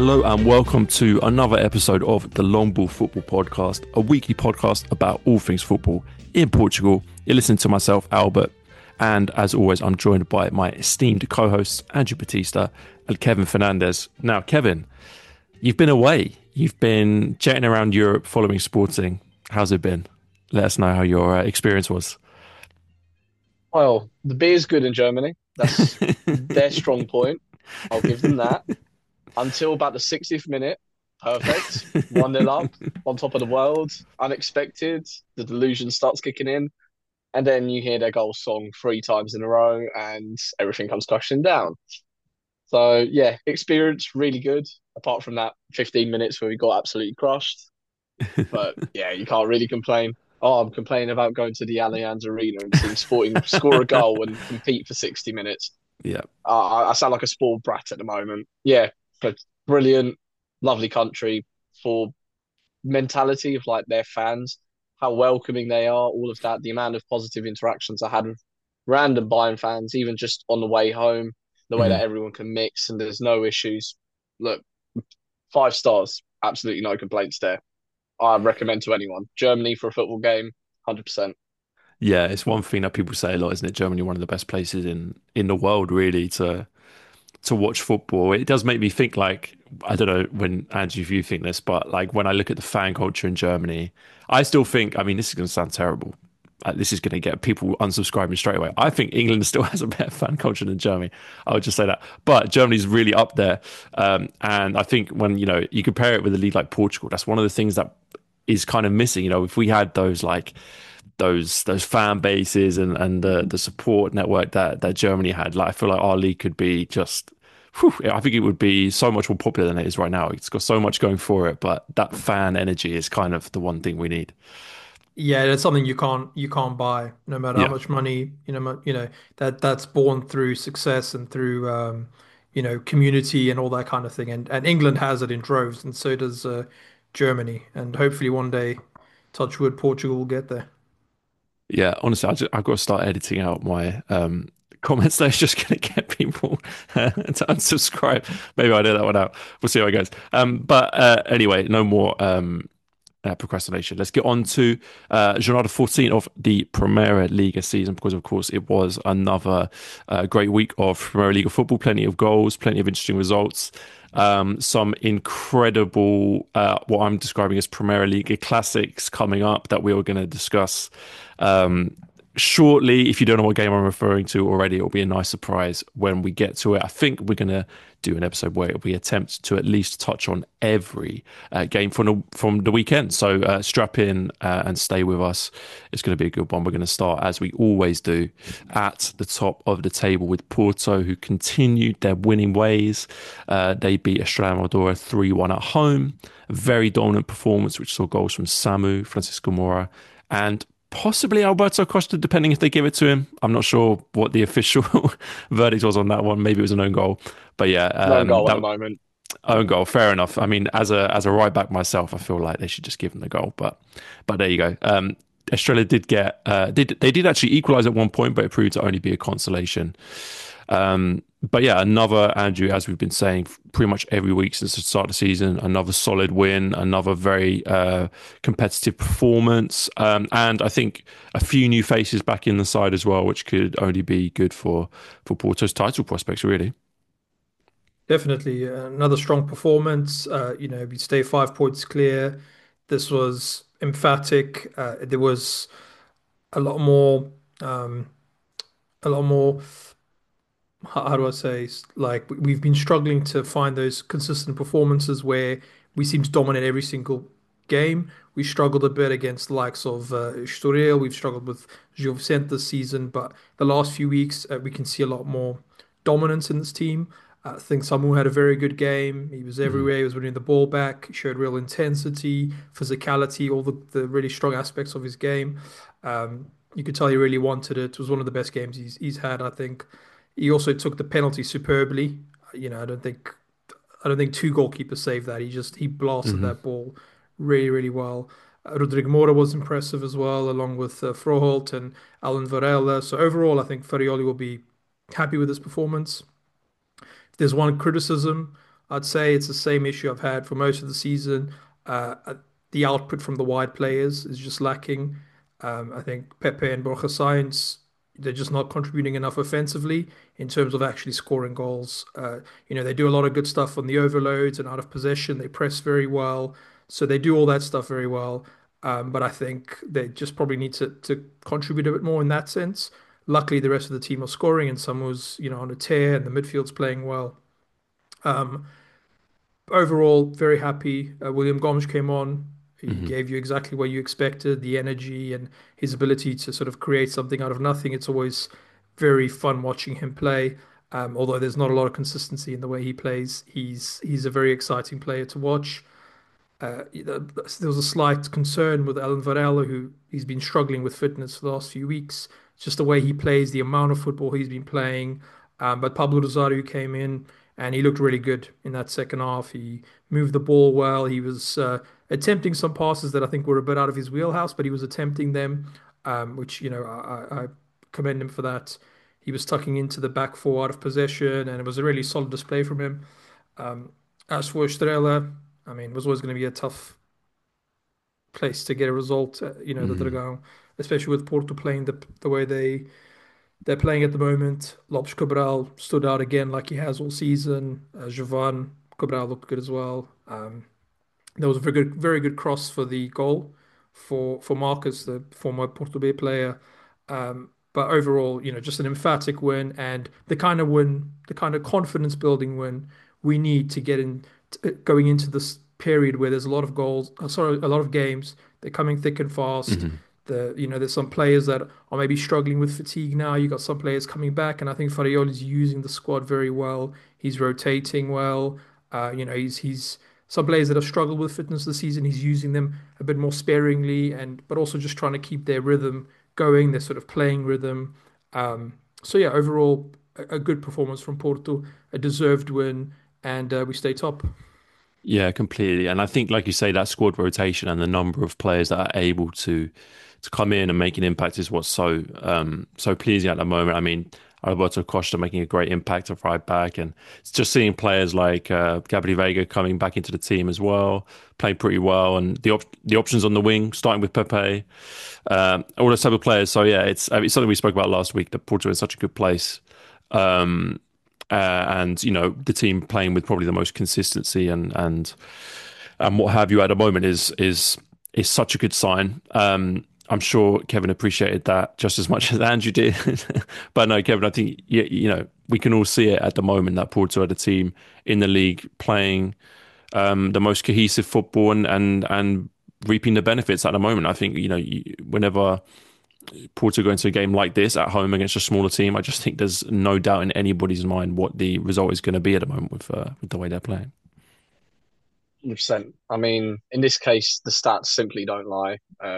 Hello and welcome to another episode of the Long Ball Football Podcast, a weekly podcast about all things football in Portugal. You're listening to myself, Albert, and as always, I'm joined by my esteemed co-hosts, Andrew Batista and Kevin Fernandez. Now, Kevin, you've been away. You've been jetting around Europe following sporting. How's it been? Let us know how your experience was. Well, the beer's good in Germany. That's their strong point. I'll give them that. Until about the 60th minute, perfect. 1-0 up, on top of the world, unexpected. The delusion starts kicking in. And then you hear their goal song three times in a row and everything comes crashing down. So, yeah, experience really good. Apart from that 15 minutes where we got absolutely crushed. But yeah, you can't really complain. Oh, I'm complaining about going to the Allianz Arena and seeing Sporting score a goal and compete for 60 minutes. Yeah. I sound like a spoiled brat at the moment. Yeah, but brilliant, lovely country for mentality of like their fans, how welcoming they are, all of that. The amount of positive interactions I had with random Bayern fans, even just on the way home, the way that Mhm. everyone can mix and there's no issues. Look, 5 stars, absolutely no complaints there. I recommend to anyone. Germany for a football game, 100%. Yeah, it's one thing that people say a lot, isn't it? Germany, one of the best places in the world, really, to watch football. It does make me think like, I don't know when Andrew, if you think this, but like when I look at the fan culture in Germany, I still think, I mean, this is going to sound terrible. This is going to get people unsubscribing straight away. I think England still has a better fan culture than Germany. I would just say that. But Germany's really up there. And I think when, you compare it with a league like Portugal, that's one of the things that is kind of missing. If we had those like those fan bases and the support network that Germany had. Like I feel like our league could be just. Whew, I think it would be so much more popular than it is right now. It's got so much going for it, but that fan energy is kind of the one thing we need. Yeah, it's something you can't buy, no matter how Yeah, much money, that's born through success and through community and all that kind of thing. And England has it in droves, and so does Germany. And hopefully one day, touch wood, Portugal will get there. yeah. Honestly, I've got to start editing out my comments. That's just going to get people to unsubscribe. Maybe I'll do that one out. We'll see how it goes. But anyway, no more procrastination. Let's get on to Jornada 14 of the Primeira Liga season because, of course, it was another great week of Primeira Liga football. Plenty of goals, plenty of interesting results. Some incredible, what I'm describing as Primeira Liga classics coming up that we are going to discuss shortly. If you don't know what game I'm referring to already, it'll be a nice surprise when we get to it. I think we're going to do an episode where we attempt to at least touch on every game from the weekend. So strap in and stay with us. It's going to be a good one. We're going to start, as we always do, at the top of the table with Porto, who continued their winning ways. They beat Estrela Amadora 3-1 at home. A very dominant performance, which saw goals from Samu, Francisco Moura, and possibly Alberto Costa, depending if they give it to him. I'm not sure what the official verdict was on that one. Maybe it was an own goal, but yeah, No goal at the that moment. own goal, fair enough. I mean, as a right back myself, I feel like they should just give him the goal. But there you go. Estrella did get they did actually equalise at one point, but it proved to only be a consolation. But yeah, another Andrew, as we've been saying pretty much every week since the start of the season, another solid win, another very competitive performance, and I think a few new faces back in the side as well, which could only be good for Porto's title prospects, really. Definitely another strong performance. We stay 5 points clear. This was emphatic. There was a lot more, um, a lot more. How do I say, like we've been struggling to find those consistent performances where we seem to dominate every single game. We struggled a bit against the likes of Estoril. We've struggled with Gil Vicente this season, but the last few weeks we can see a lot more dominance in this team. I think Samu had a very good game. He was Mhm. everywhere. He was winning the ball back. He showed real intensity, physicality, all the really strong aspects of his game. You could tell he really wanted it. It was one of the best games he's had, I think. He also took the penalty superbly. I don't think two goalkeepers saved that. He blasted Mhm. that ball really, really well. Rodrigo Moura was impressive as well, along with Froholt and Alan Varela. So overall, I think Farioli will be happy with his performance. If there's one criticism I'd say it's the same issue I've had for most of the season. The output from the wide players is just lacking. I think Pepe and Borja Sainz, they're just not contributing enough offensively in terms of actually scoring goals. They do a lot of good stuff on the overloads and out of possession. They press very well. So they do all that stuff very well. But I think they just probably need to contribute a bit more in that sense. Luckily, the rest of the team are scoring, and some was, on a tear, and the midfield's playing well. Um, Overall, very happy. William Gomes came on. He Hmm. gave you exactly what you expected, the energy and his ability to sort of create something out of nothing. It's always very fun watching him play. Although there's not a lot of consistency in the way he plays, he's a very exciting player to watch. There was a slight concern with Alan Varela, who he's been struggling with fitness for the last few weeks. Just the way he plays, the amount of football he's been playing. But Pablo Rosario came in and he looked really good in that second half. He moved the ball well. He was attempting some passes that I think were a bit out of his wheelhouse, but he was attempting them, which, I commend him for that. He was tucking into the back four out of possession, and it was a really solid display from him. Um, as for Estrela, I mean, it was always going to be a tough place to get a result, the Hmm. Dragão, especially with Porto playing the way they're playing at the moment. Lopes Cabral stood out again like he has all season. Jovan Cabral looked good as well. There was a very good cross for the goal for Marcus, the former Porto B player. But overall, just an emphatic win and the kind of win, the kind of confidence building win we need to get in going into this period where there's a lot of goals, sorry, a lot of games. They're coming thick and fast. Hmm. There's some players that are maybe struggling with fatigue now. You got some players coming back, and I think Farioli's using the squad very well. He's rotating well. He's some players that have struggled with fitness this season. He's using them a bit more sparingly, but also just trying to keep their rhythm going, their sort of playing rhythm. So yeah, overall a good performance from Porto, a deserved win, and we stay top. Yeah, completely. And I think, like you say, that squad rotation and the number of players that are able to come in and make an impact is what's so pleasing at the moment. I mean, Alberto Costa making a great impact at right back, and it's just seeing players like Gabri Veiga coming back into the team as well, playing pretty well, and the options on the wing, starting with Pepe, all those type of players. So yeah, it's something we spoke about last week. That Porto is such a good place. Um, and the team playing with probably the most consistency and what have you at the moment is such a good sign. I'm sure Kevin appreciated that just as much as Andrew did. But no, Kevin, I think we can all see it at the moment that Porto are the team in the league playing the most cohesive football and reaping the benefits at the moment. I think whenever Porto go into a game like this at home against a smaller team, I just think there's no doubt in anybody's mind what the result is going to be at the moment with the way they're playing. 100%. I mean, in this case, the stats simply don't lie.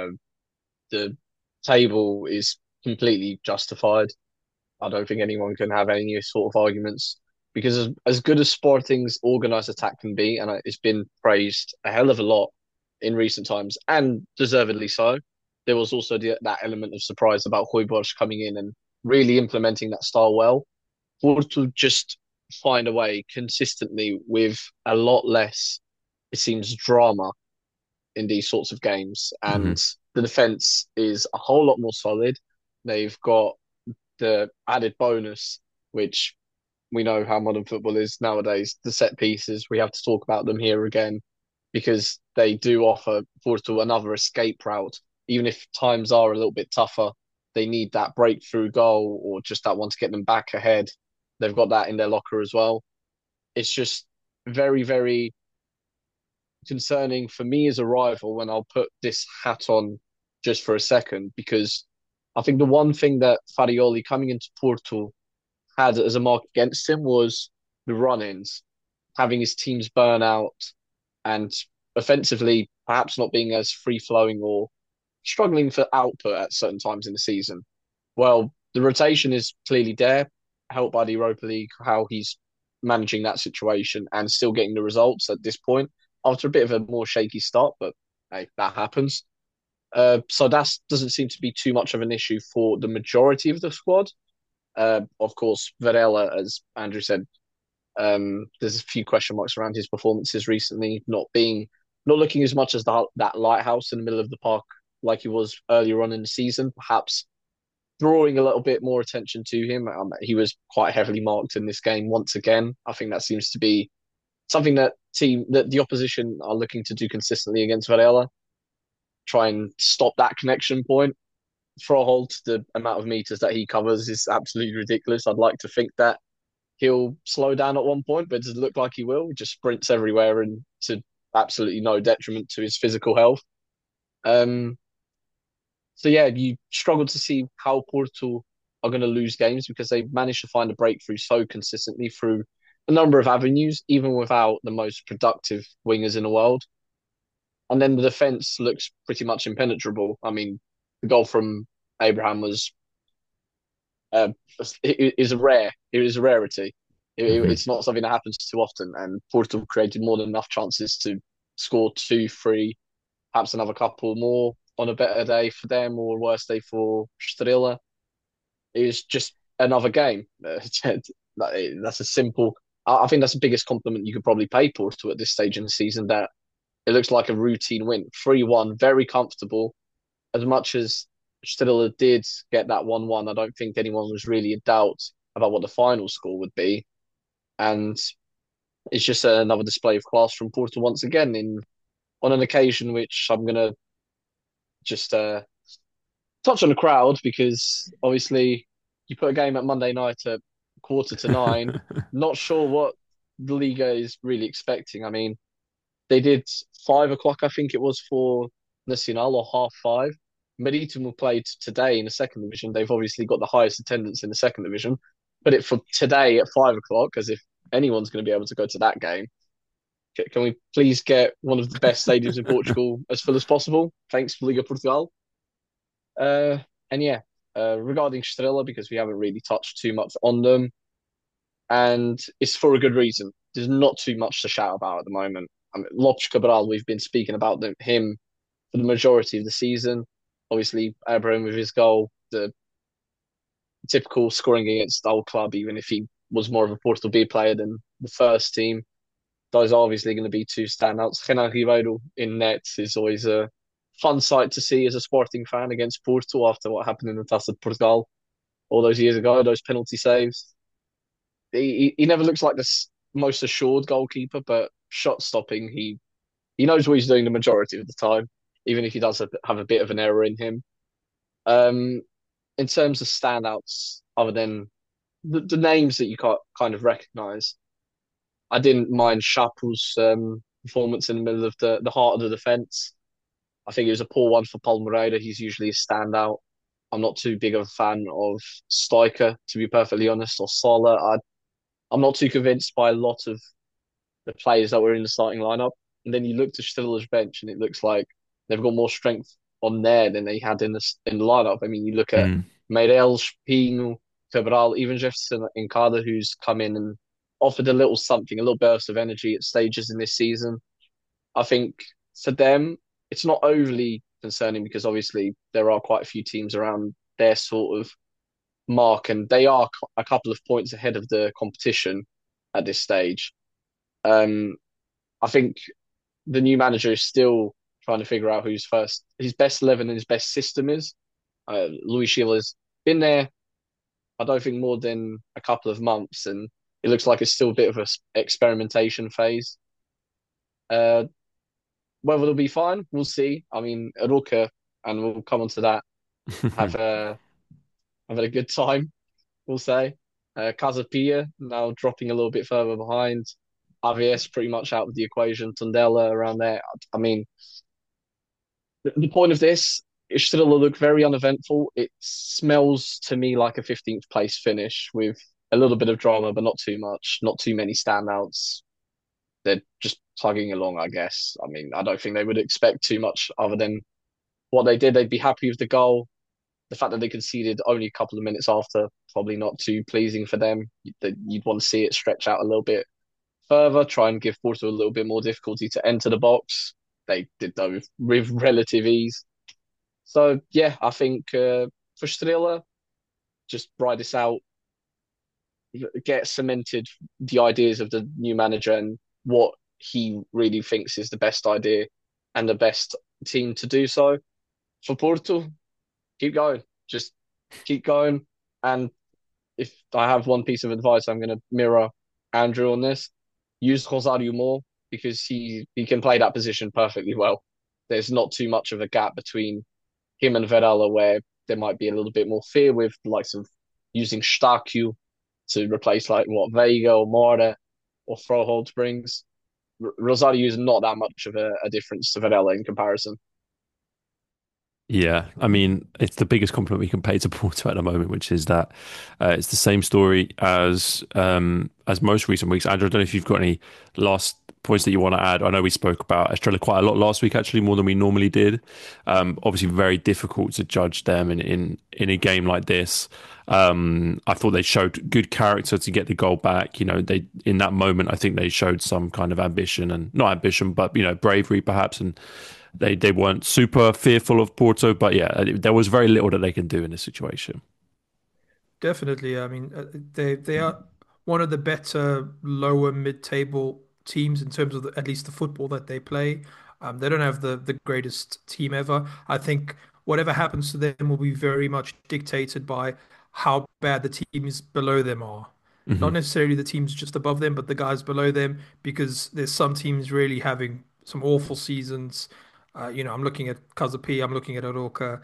The table is completely justified. I don't think anyone can have any sort of arguments because as good as Sporting's organised attack can be, and it's been praised a hell of a lot in recent times, and deservedly so, there was also that element of surprise about Hojbjerg coming in and really implementing that style well. Or to just find a way consistently with a lot less, it seems, drama in these sorts of games. Hmm. And the defense is a whole lot more solid. They've got the added bonus, which we know how modern football is nowadays, the set pieces. We have to talk about them here again because they do offer Porto another escape route. Even if times are a little bit tougher, they need that breakthrough goal or just that one to get them back ahead. They've got that in their locker as well. It's just very, very concerning for me as a rival when I'll put this hat on just for a second because I think the one thing that Farioli coming into Porto had as a mark against him was the run-ins, having his teams burn out and offensively perhaps not being as free-flowing or struggling for output at certain times in the season. Well, the rotation is clearly there, helped by the Europa League, how he's managing that situation and still getting the results at this point after a bit of a more shaky start, but hey, that happens. So that doesn't seem to be too much of an issue for the majority of the squad. Of course, Varela, as Andrew said, There's a few question marks around his performances recently, not looking as much as that lighthouse in the middle of the park like he was earlier on in the season. Perhaps drawing a little bit more attention to him. He was quite heavily marked in this game once again. I think that seems to be something that the opposition are looking to do consistently against Varela. Try and stop that connection point. Froholt, the amount of meters that he covers is absolutely ridiculous. I'd like to think that he'll slow down at one point, but it doesn't look like he will. He just sprints everywhere and to absolutely no detriment to his physical health. Um, so yeah, you struggle to see how Porto are going to lose games because they've managed to find a breakthrough so consistently through a number of avenues, even without the most productive wingers in the world. And then the defense looks pretty much impenetrable. I mean, the goal from Abraham was uh, it is a rarity. Hmm. It's not something that happens too often, and Porto created more than enough chances to score two, three, perhaps another couple more on a better day for them or a worse day for Strela. It was just another game. That's a simple. I think that's the biggest compliment you could probably pay Porto at this stage in the season. That it looks like a routine win, 3-1, very comfortable. As much as Strela did get that 1-1, I don't think anyone was really in doubt about what the final score would be. And it's just another display of class from Porto once again in on an occasion which I'm gonna just touch on the crowd because obviously you put a game at Monday night at 8:45. Not sure what the Liga is really expecting. I mean, they did 5 o'clock, I think it was for Nacional, or half five. Marítimo played today in the second division. They've obviously got the highest attendance in the second division. Put it for today at 5 o'clock, as if anyone's going to be able to go to that game. Can we please get one of the best stadiums in Portugal as full as possible? Thanks, Liga Portugal. Uh, and yeah, regarding Estrela, because we haven't really touched too much on them, and it's for a good reason. There's not too much to shout about at the moment. I mean, Lopes Cabral, we've been speaking about him for the majority of the season. Obviously, Abraham with his goal, the typical scoring against our club, even if he was more of a Porto B player than the first team. Those are obviously going to be two standouts. Renan Ribeiro in net is always a fun sight to see as a Sporting fan against Porto after what happened in the Taça de Portugal all those years ago, those penalty saves. He never looks like the most assured goalkeeper, but shot stopping, he knows what he's doing the majority of the time, even if he does have a bit of an error in him. Um, in terms of standouts, other than the names that you kind of recognise, I didn't mind Chapu's performance in the middle of the heart of the defence. I think it was a poor one for Paul Moreira. He's usually a standout. I'm not too big of a fan of Steicher, to be perfectly honest, or Sola. I'm not too convinced by a lot of the players that were in the starting lineup. And then you look to Stiller's bench, and it looks like they've got more strength on there than they had in the lineup. I mean, you look at Mm. Meireles, Pinho, Cabral, even Jefferson Encada, who's come in and offered a little something, a little burst of energy at stages in this season. I think for them, it's not overly concerning because obviously there are quite a few teams around their sort of mark, and they are a couple of points ahead of the competition at this stage. Um, I think the new manager is still trying to figure out who's first, his best 11 and his best system is. Luis Sheila's been there, I don't think more than a couple of months, and it looks like it's still a bit of an experimentation phase. Uh, Whether they'll be fine, we'll see. I mean, Aroca, and we'll come on to that, have having a good time, we'll say. Casapia now dropping a little bit further behind. RVS pretty much out of the equation. Tondela around there. I mean, the point of this is still look very uneventful. It smells to me like a 15th place finish with a little bit of drama, but not too much, not too many standouts. They're just plugging along, I guess. I mean, I don't think they would expect too much other than what they did. They'd be happy with the goal. The fact that they conceded only a couple of minutes after, probably not too pleasing for them. You'd want to see it stretch out a little bit further, try and give Porto a little bit more difficulty to enter the box. They did though with relative ease. So yeah, I think for Strela, just ride this out. get cemented the ideas of the new manager and what he really thinks is the best idea and the best team to do so. For Porto, keep going. Just keep going. And if I have one piece of advice, I'm going to mirror Andrew on this. Use Rosario more because he can play that position perfectly well. There's not too much of a gap between him and Varela where there might be a little bit more fear with the likes of using Staku to replace like what Vega or Mora or Froholt brings. Rosario is not that much of a difference to Varela in comparison. Yeah, I mean, it's the biggest compliment we can pay to Porto at the moment, which is that it's the same story as most recent weeks. Andrew, I don't know if you've got any last points that you want to add. I know we spoke about Estrella quite a lot last week, actually, more than we normally did. Obviously, very difficult to judge them in a game like this. I thought they showed good character to get the goal back. You know, they in that moment, I think they showed some kind of ambition and not ambition, but bravery perhaps and. They weren't super fearful of Porto, but yeah, there was very little that they can do in this situation. Definitely. I mean, they are one of the better lower mid-table teams in terms of at least the football that they play. They don't have the greatest team ever. I think whatever happens to them will be very much dictated by how bad the teams below them are. Not Hmm. necessarily the teams just above them, but the guys below them, because there's some teams really having some awful seasons. I'm looking at Kazapi, I'm looking at Aroca,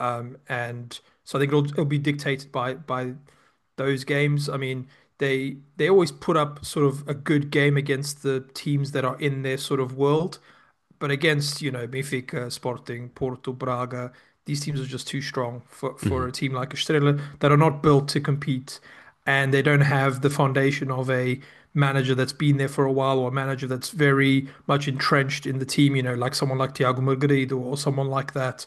and so I think it'll be dictated by those games. I mean, they always put up sort of a good game against the teams that are in their sort of world. But against, Benfica, Sporting, Porto, Braga, these teams are just too strong for Hmm. a team like Estrela that are not built to compete. And they don't have the foundation of a manager that's been there for a while or a manager that's very much entrenched in the team, like someone like Thiago Margarido or someone like that,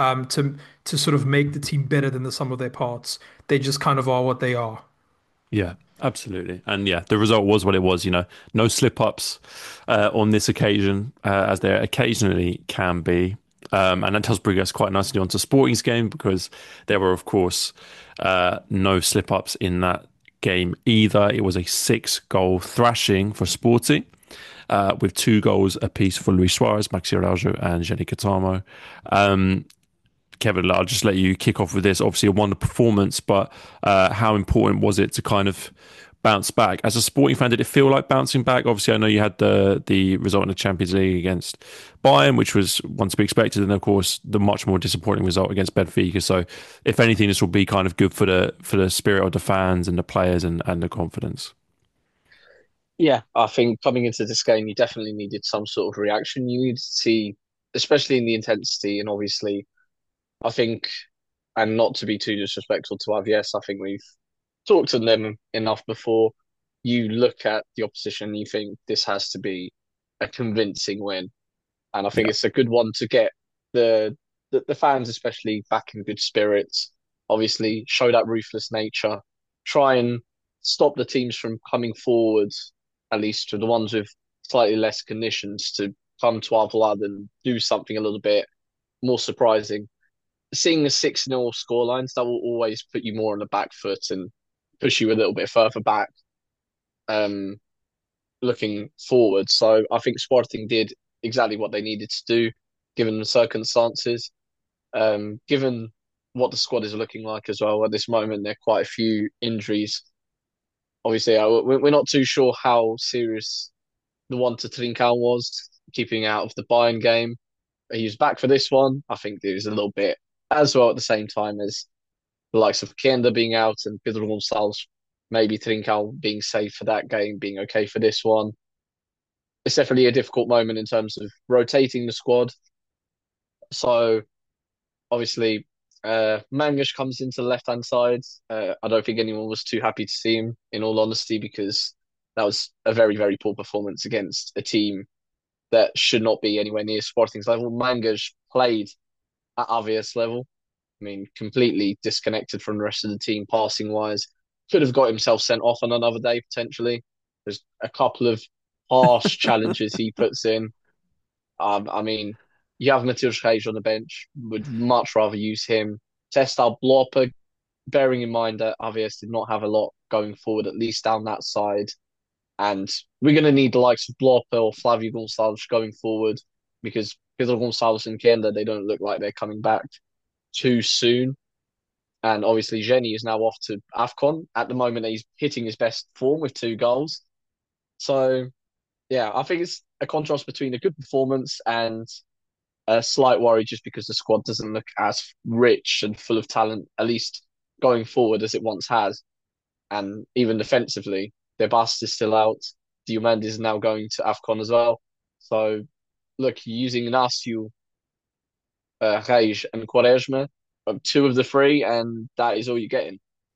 to sort of make the team better than the sum of their parts. They just kind of are what they are. Yeah, absolutely. And yeah, the result was what it was. No slip ups on this occasion, as there occasionally can be. And that does bring us quite nicely onto Sporting's game because there were, of course, no slip ups in that game either. It was a 6-goal thrashing for Sporting. With 2 goals apiece for Luis Suarez, Maxi Araujo, and Jenny Catamo. Kevin, I'll just let you kick off with this. Obviously, a wonderful performance, but how important was it to kind of bounce back? As a Sporting fan, did it feel like bouncing back? Obviously, I know you had the result in the Champions League against Bayern, which was one to be expected, and of course, the much more disappointing result against Benfica. So, if anything, this will be kind of good for the spirit of the fans and the players and the confidence. Yeah, I think coming into this game, you definitely needed some sort of reaction. You needed to see, especially in the intensity, and obviously, I think, and not to be too disrespectful to RVS, I think we've talked to them enough before. You look at the opposition, and you think this has to be a convincing win, and I think Yeah. it's a good one to get the the fans, especially, back in good spirits. Obviously, show that ruthless nature. Try and stop the teams from coming forward, at least to the ones with slightly less conditions, to come to our blood and do something a little bit more surprising. Seeing the 6-0 scorelines, that will always put you more on the back foot and push you a little bit further back, um, looking forward. So I think Sporting did exactly what they needed to do, given the circumstances. Given what the squad is looking like as well at this moment, there are quite a few injuries. Obviously, we're not too sure how serious the one to Trincão was, keeping out of the Bayern game. He was back for this one. I think it was a little bit as well at the same time as the likes of Kenda being out and Pedro Gonçalves, maybe Trincão being safe for that game, being okay for this one. It's definitely a difficult moment in terms of rotating the squad. So obviously, Mangas comes into the left hand side. I don't think anyone was too happy to see him, in all honesty, because that was a very, very poor performance against a team that should not be anywhere near Sporting's level. Mangas played at obvious level. I mean, completely disconnected from the rest of the team, passing wise. Could have got himself sent off on another day potentially. There's a couple of harsh challenges he puts in. I mean, you have Matheus Reis on the bench. Would much rather use him. Test our Blopper, bearing in mind that Avies did not have a lot going forward, at least down that side. And we're going to need the likes of Blope or Flavio Gonçalves going forward because Pedro Gonçalves and Kenda, they don't look like they're coming back too soon. And obviously, Jenny is now off to AFCON. At the moment, he's hitting his best form with 2 goals. So, yeah, I think it's a contrast between a good performance and a slight worry just because the squad doesn't look as rich and full of talent, at least going forward, as it once has. And even defensively, their bust is still out. Diomande is now going to AFCON as well. So, look, using Inácio, Reis, and Quaresma, two of the three, and that is all you're getting.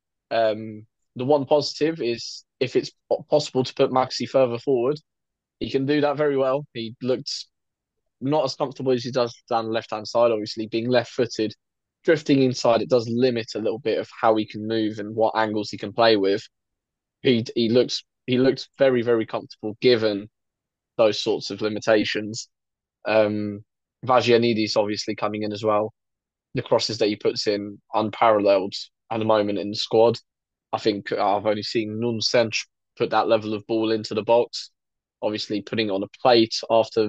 The one positive is if it's possible to put Maxi further forward, he can do that very well. He looked not as comfortable as he does down the left hand side, obviously, being left footed. Drifting inside, it does limit a little bit of how he can move and what angles he can play with. He looks very, very comfortable given those sorts of limitations. Um, Vagianidis obviously coming in as well. The crosses that he puts in unparalleled at the moment in the squad. I think I've only seen Nun Sench put that level of ball into the box. Obviously, putting it on a plate after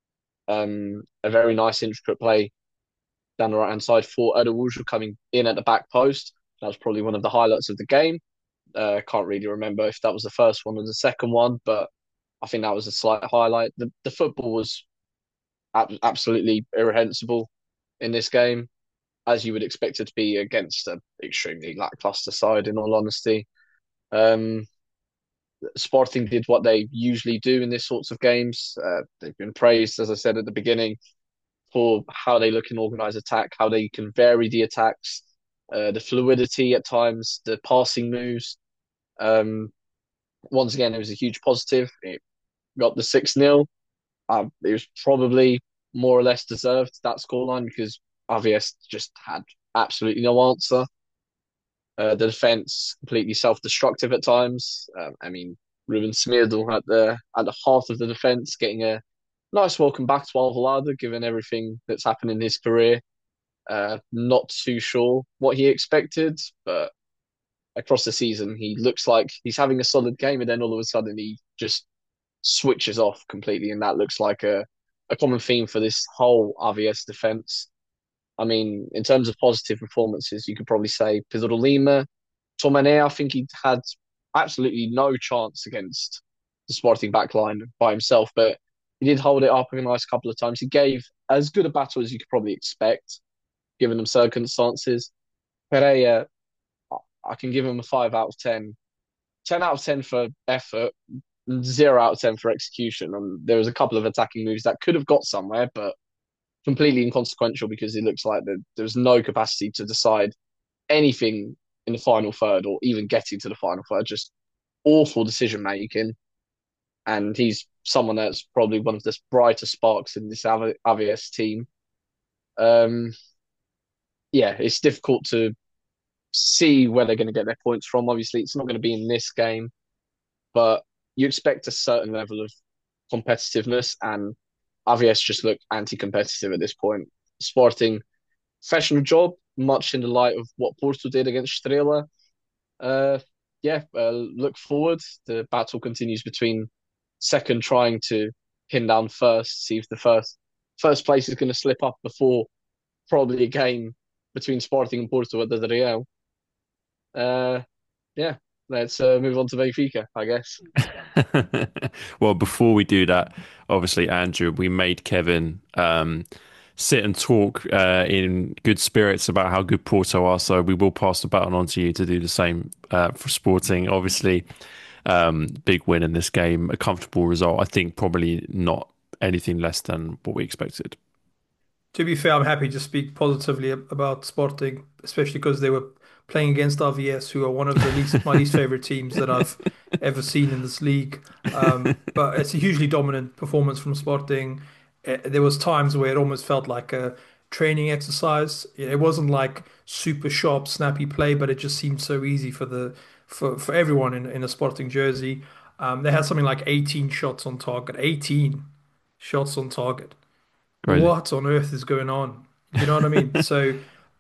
a very nice intricate play down the right hand side for Adewuju coming in at the back post. That was probably one of the highlights of the game. Can't really remember if that was the first one or the second one, but I think that was a slight highlight. The football was absolutely irrehensible in this game, as you would expect it to be against an extremely lackluster side, in all honesty. Um, Sporting did what they usually do in these sorts of games. They've been praised, as I said at the beginning, for how they look in organised attack, how they can vary the attacks, the fluidity at times, the passing moves. Um, Once again, it was a huge positive. It got the 6-0. It was probably more or less deserved, that scoreline, because RVS just had absolutely no answer. The defense completely self-destructive at times. I mean, Ruben Smeardle at the heart of the defense, getting a nice welcome back to Alvalade, given everything that's happened in his career. Not too sure what he expected, but across the season, he looks like he's having a solid game, and then all of a sudden he just switches off completely, and that looks like a common theme for this whole RVS defense. I mean, in terms of positive performances, you could probably say Pedro Lima, Tomane. I think he had absolutely no chance against the Sporting backline by himself, but he did hold it up a nice couple of times. He gave as good a battle as you could probably expect, given them circumstances. Pereira, I can give him a 5 out of 10. 10 out of 10 for effort, 0 out of 10 for execution. And there was a couple of attacking moves that could have got somewhere, but completely inconsequential because it looks like there was no capacity to decide anything in the final third or even getting to the final third. Just awful decision making. And he's someone that's probably one of the brighter sparks in this AVS team. Um, yeah, it's difficult to see where they're going to get their points from. Obviously, it's not going to be in this game, but you expect a certain level of competitiveness, and AVS just look anti-competitive at this point. Sporting professional job, much in the light of what Porto did against Estrela. Uh, look forward. The battle continues between second trying to pin down first, see if the first place is going to slip up before probably a game between Sporting and Porto at the Real. Uh, yeah, let's move on to Benfica, I guess. Well, before we do that, obviously, Andrew, we made Kevin sit and talk in good spirits about how good Porto are. So we will pass the baton on to you to do the same for Sporting. Obviously, big win in this game, a comfortable result. I think probably not anything less than what we expected. To be fair, I'm happy to speak positively about Sporting, especially because they were playing against RVS, who are one of the least my least favorite teams that I've ever seen in this league. But it's a hugely dominant performance from Sporting. There was times where it almost felt like a training exercise. It wasn't like super sharp, snappy play, but it just seemed so easy for everyone in a Sporting jersey. They had something like 18 shots on target. 18 shots on target. Crazy. What on earth is going on? You know what I mean? So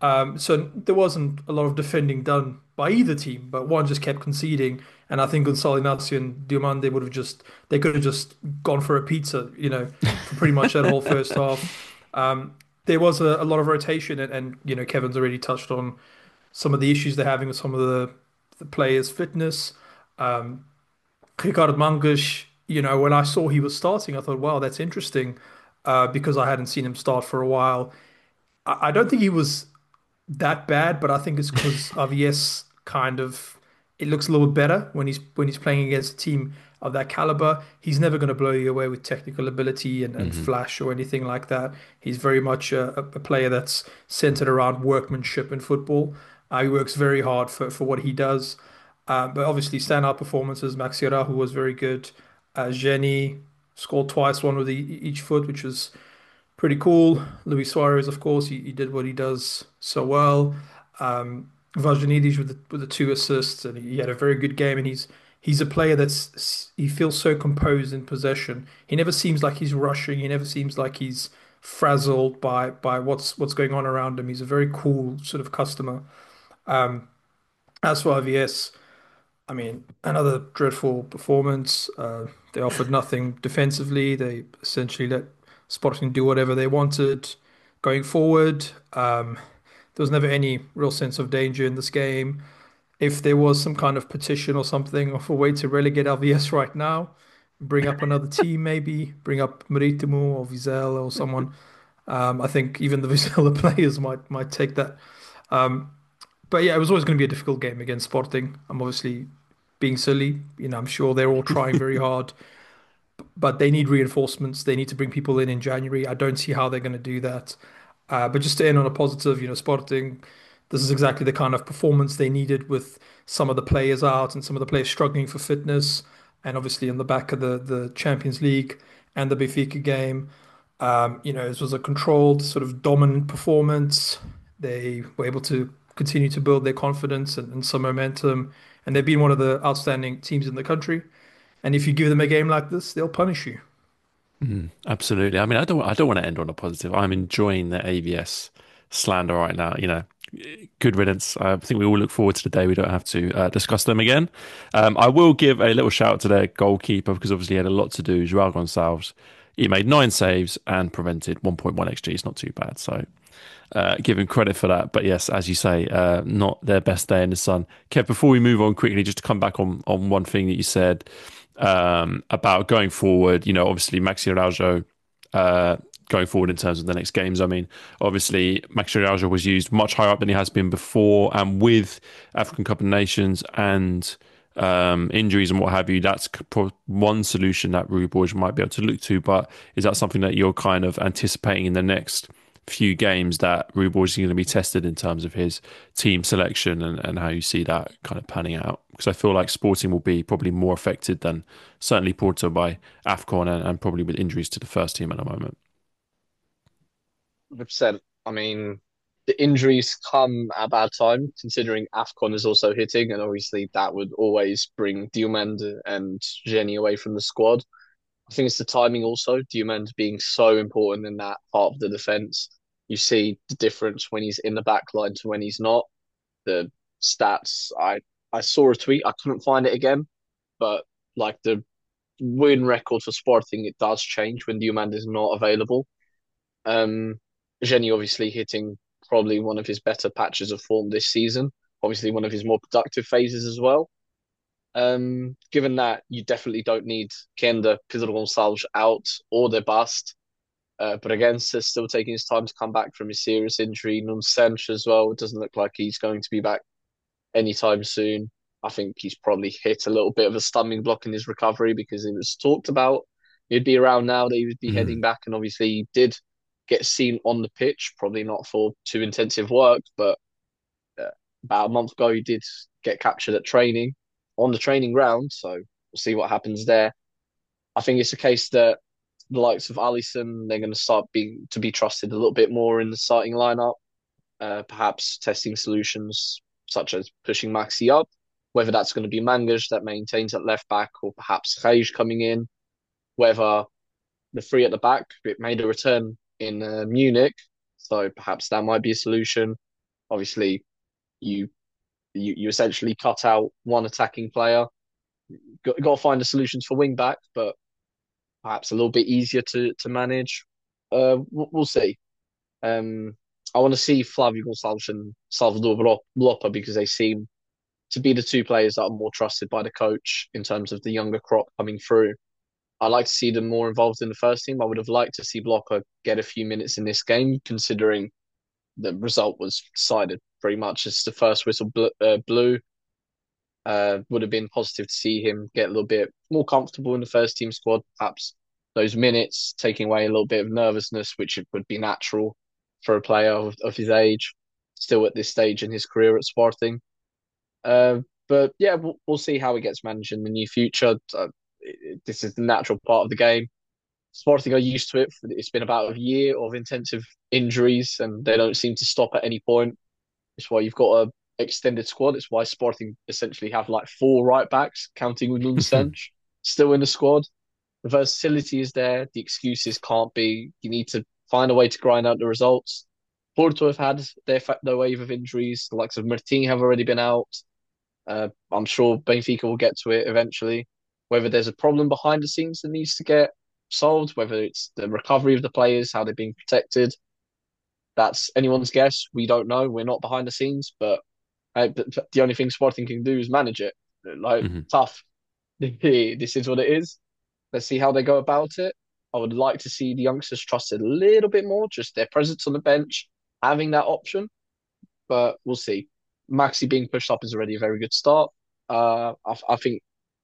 So there wasn't a lot of defending done by either team, but one just kept conceding. And I think Gonçalo Inácio and Diomande would have just they could have just gone for a pizza, for pretty much that whole first half. There was a lot of rotation, and Kevin's already touched on some of the issues they're having with some of the players' fitness. Ricardo Mangas, when I saw he was starting, I thought, wow, that's interesting, because I hadn't seen him start for a while. I don't think he was that bad, but I think it's because RVS kind of it looks a little bit better when he's playing against a team of that caliber. He's never going to blow you away with technical ability and Hmm. flash or anything like that. He's very much a player that's centered around workmanship in football. He works very hard for what he does. But obviously, standout performances. Maxi Araujo was very good. Jenny scored twice, one with each foot, which was pretty cool. Luis Suarez, of course, he did what he does so well. Vagianidis with the two assists, and he had a very good game. And he's a player he feels so composed in possession. He never seems like he's rushing. He never seems like he's frazzled by what's going on around him. He's a very cool sort of customer. As for IVS, I mean, another dreadful performance. They offered nothing defensively. They essentially let Sporting do whatever they wanted going forward. There was never any real sense of danger in this game. If there was some kind of petition or something of a way to relegate LVS right now, bring up another team, maybe bring up Maritimo or Vizela or someone. I think even the Vizela players might take that. But yeah, it was always going to be a difficult game against Sporting. I'm obviously being silly. I'm sure they're all trying very hard, but they need reinforcements. They need to bring people in January. I don't see how they're going to do that. But just to end on a positive, Sporting, this is exactly the kind of performance they needed with some of the players out and some of the players struggling for fitness. And obviously, on the back of the Champions League and the Benfica game, this was a controlled, sort of dominant performance. They were able to continue to build their confidence and some momentum. And they've been one of the outstanding teams in the country. And if you give them a game like this, they'll punish you. Absolutely. I mean, I don't want to end on a positive. I'm enjoying the AVS slander right now. Good riddance. I think we all look forward to the day we don't have to discuss them again. I will give a little shout out to their goalkeeper because obviously he had a lot to do. Joao Gonçalves. He made 9 saves and prevented 1.1 XG. It's not too bad. So give him credit for that. But yes, as you say, not their best day in the sun. Kev, before we move on quickly, just to come back on one thing that you said about going forward, obviously Maxi Araujo going forward in terms of the next games. I mean, obviously Maxi Araujo was used much higher up than he has been before, and with African Cup of Nations and injuries and what have you, that's one solution that Rui Borges might be able to look to. But is that something that you're kind of anticipating in the next few games that Rui Borges is going to be tested in terms of his team selection and how you see that kind of panning out? Because I feel like Sporting will be probably more affected than certainly Porto by AFCON and probably with injuries to the first team at the moment. 100%. I mean, the injuries come at a bad time, considering AFCON is also hitting, and obviously that would always bring Diomande and Jenny away from the squad. I think it's the timing also. Diomande being so important in that part of the defense. You see the difference when he's in the back line to when he's not. The stats, I saw a tweet, I couldn't find it again, but like the win record for Sporting, it does change when Diomande is not available. Um, Jenny obviously hitting probably one of his better patches of form this season. Obviously, one of his more productive phases as well. Given that you definitely don't need Kenda, Pedro Gonçalves out or they're bust. But again, Sis still taking his time to come back from his serious injury. Nonsense as well. It doesn't look like he's going to be back anytime soon. I think he's probably hit a little bit of a stumbling block in his recovery because it was talked about he'd be around now that he would be heading Mm. back, and obviously he did get seen on the pitch, probably not for too intensive work, but uh, about a month ago he did get captured at training on the training ground, so we'll see what happens there. I think it's a case that the likes of Alisson, they're going to start being to be trusted a little bit more in the starting lineup, perhaps testing solutions such as pushing Maxi up, whether that's going to be Mangas that maintains at left back or perhaps Reis coming in, whether the three at the back, it made a return in Munich, so perhaps that might be a solution. Obviously, you you essentially cut out one attacking player. Got to find the solutions for wing back, but perhaps a little bit easier to manage. We'll see. Um, I want to see Flavio Gonçalves and Salvador Blopa because they seem to be the two players that are more trusted by the coach in terms of the younger crop coming through. I like to see them more involved in the first team. I would have liked to see Blopa get a few minutes in this game, considering the result was decided pretty much. It's the first whistle blew. Would have been positive to see him get a little bit more comfortable in the first team squad. Perhaps those minutes taking away a little bit of nervousness, which would be natural for a player of his age, still at this stage in his career at Sporting. But yeah, we'll see how it gets managed in the near future. This is the natural part of the game. Sporting are used to it. It's been about a year of intensive injuries, and they don't seem to stop at any point. It's why you've got a extended squad. It's why Sporting essentially have like four right backs, counting with Stench, still in the squad. The versatility is there. The excuses can't be. You need to find a way to grind out the results. Porto have had their wave of injuries. The likes of Martin have already been out. I'm sure Benfica will get to it eventually. Whether there's a problem behind the scenes that needs to get solved, whether it's the recovery of the players, how they're being protected, that's anyone's guess. We don't know. We're not behind the scenes, but the only thing Sporting can do is manage it. Like Mhm. tough. This is what it is. Let's see how they go about it. I would like to see the youngsters trusted a little bit more, just their presence on the bench, having that option. But we'll see. Maxi being pushed up is already a very good start. I think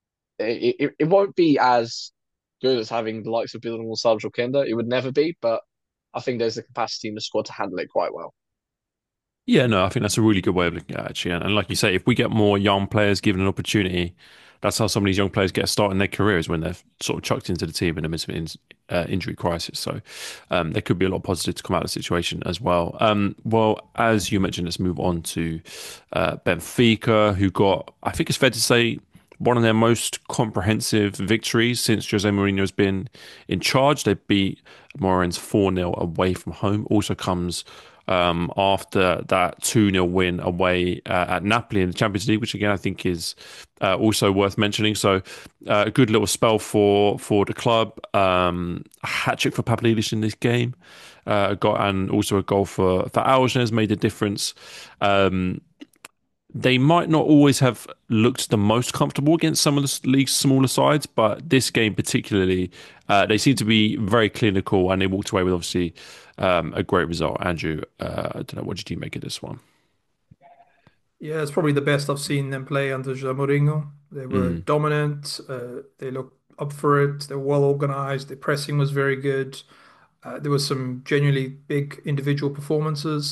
it won't be as good as having the likes of Bill and Sergio Kenda. It would never be, but I think there's the capacity in the squad to handle it quite well. Yeah, no, I think that's a really good way of looking at it, actually. And like you say, if we get more young players given an opportunity, that's how some of these young players get a start in their careers when they're sort of chucked into the team in the midst of an injury crisis. So there could be a lot of positive to come out of the situation as well. Well, as you mentioned, let's move on to Benfica, who got, I think it's fair to say, one of their most comprehensive victories since Jose Mourinho has been in charge. They beat Moreirense 4-0 away from home. Also comes after that 2-0 win away at Napoli in the Champions League, which again I think is also worth mentioning. So a good little spell for the club. A hat trick for Pavlidis in this game. And also a goal for Alges made a difference. They might not always have looked the most comfortable against some of the league's smaller sides, but this game particularly, they seem to be very clinical and they walked away with obviously a great result. Andrew, I don't know, what did you make of this one? Yeah, it's probably the best I've seen them play under Jose Mourinho. They were Mm, dominant. They looked up for it. They were well organized. The pressing was very good. There was some genuinely big individual performances.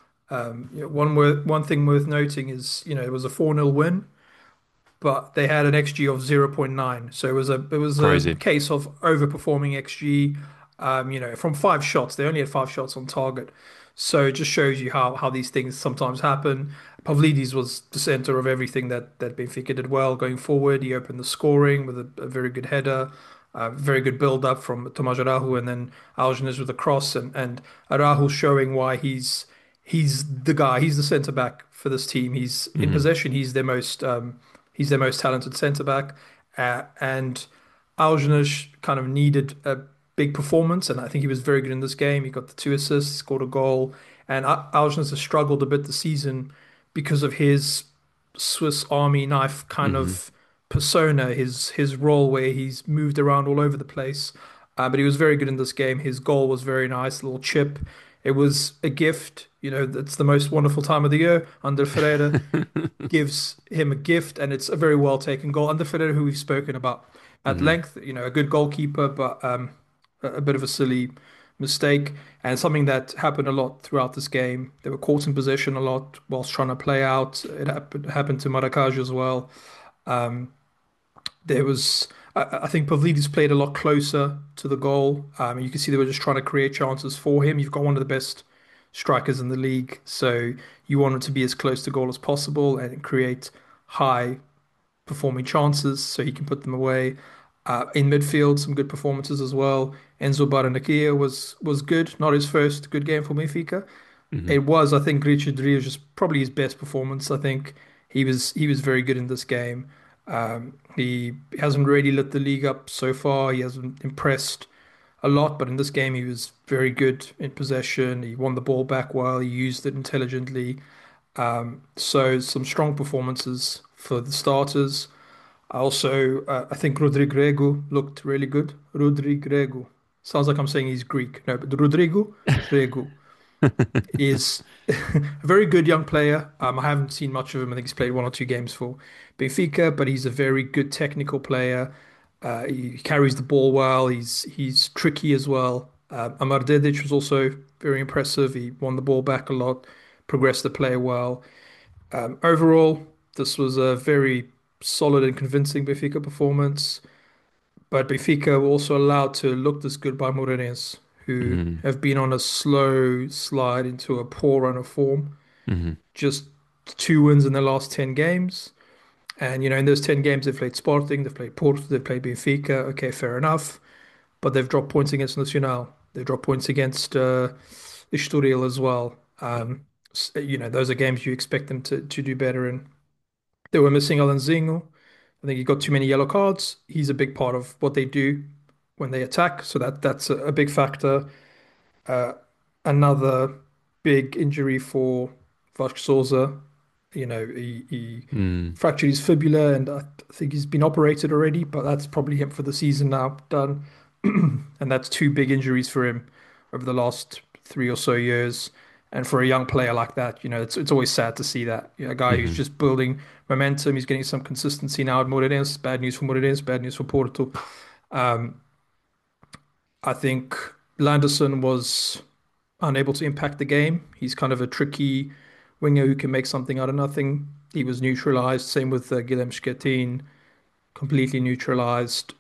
One thing worth noting is, it was a 4-0 win, but they had an XG of zero point 0.9. So it was a crazy. case of overperforming XG. From five shots, they only had five shots on target. So it just shows you how these things sometimes happen. Pavlidis was the center of everything that Benfica did well going forward. He opened the scoring with a very good header, very good build up from Tomás Araujo, and then Algenes with a cross, and Araujo showing why he's the guy. He's the center back for this team. He's in Hmm. possession. He's their most talented centre back, and Algenes kind of needed a big performance, and I think he was very good in this game. He got the two assists, scored a goal, and Algenes has struggled a bit this season because of his Swiss Army knife kind Hmm. of persona, his role where he's moved around all over the place. But he was very good in this game. His goal was very nice, little chip. It was a gift. That's the most wonderful time of the year under Ferreira gives him a gift, and it's a very well taken goal. Under Ferreira, who we've spoken about at Hmm. length, a good goalkeeper, but a bit of a silly mistake, and something that happened a lot throughout this game. They were caught in position a lot whilst trying to play out. It happened to Maracaj as well. There was, I think Pavlidis played a lot closer to the goal. You can see they were just trying to create chances for him. You've got one of the best strikers in the league, so you want him to be as close to goal as possible and create high performing chances so he can put them away. In midfield, some good performances as well. Enzo Barranquilla was good, not his first good game for Benfica, Hmm. It was, I think, Richard Rios just probably his best performance. I think he was very good in this game. He hasn't really lit the league up so far. He hasn't impressed a lot, but in this game he was very good in possession. He won the ball back well. He used it intelligently. So some strong performances for the starters. I think Rodrigo looked really good. Rodrigo sounds like I'm saying he's Greek. No, but Rodrigo Regu is a very good young player. I haven't seen much of him. I think he's played one or two games for Benfica, but he's a very good technical player. He carries the ball well. He's tricky as well. Amar Dedic was also very impressive. He won the ball back a lot, progressed the play well. Overall, this was a very solid and convincing Benfica performance. But Benfica were also allowed to look this good by Moreirense, who Hmm. have been on a slow slide into a poor run of form. Hmm. Just two wins in the last 10 games. And, in those 10 games, they've played Sporting, they've played Porto, they've played Benfica. Okay, fair enough. But they've dropped points against Nacional. They've dropped points against Estoril as well. Those are games you expect them to do better in. They were missing Alanzinho. I think he got too many yellow cards. He's a big part of what they do when they attack, so that's a big factor. Uh, Another big injury for Vasco Souza. He Mm. fractured his fibula, and I think he's been operated already, but that's probably him for the season now, done. And that's two big injuries for him over the last 3 or so years. And for a young player like that, it's always sad to see that. A guy who's Hmm. just building momentum, he's getting some consistency now at Moreirense. Bad news for Moreirense, bad news for Porto. Um, I think Landerson was unable to impact the game. He's kind of a tricky winger who can make something out of nothing. He was neutralized. Same with Guilherme Schetin, completely neutralized.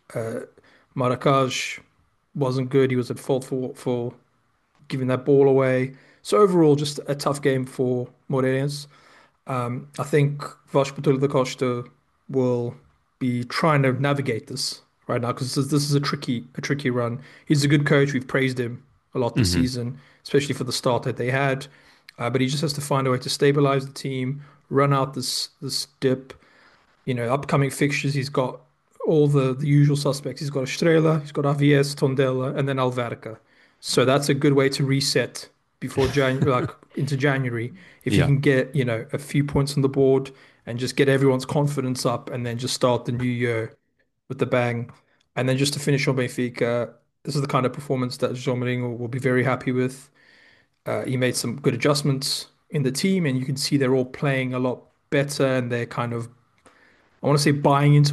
Maracaj wasn't good. He was at fault for giving that ball away. So overall, just a tough game for Moreirense. I think Vasco da Costa will be trying to navigate this right now because this is a tricky run. He's a good coach. We've praised him a lot this Hmm. season, especially for the start that they had. But he just has to find a way to stabilize the team, run out this dip. Upcoming fixtures, he's got all the usual suspects. He's got Estrela, he's got AVS, Tondela, and then Alverca. So that's a good way to reset before January, like into January. If you Yeah. can get, a few points on the board and just get everyone's confidence up and then just start the new year with the bang. And then just to finish on Benfica, this is the kind of performance that João Mourinho will be very happy with. He made some good adjustments in the team, and you can see they're all playing a lot better and they're kind of I want to say buying into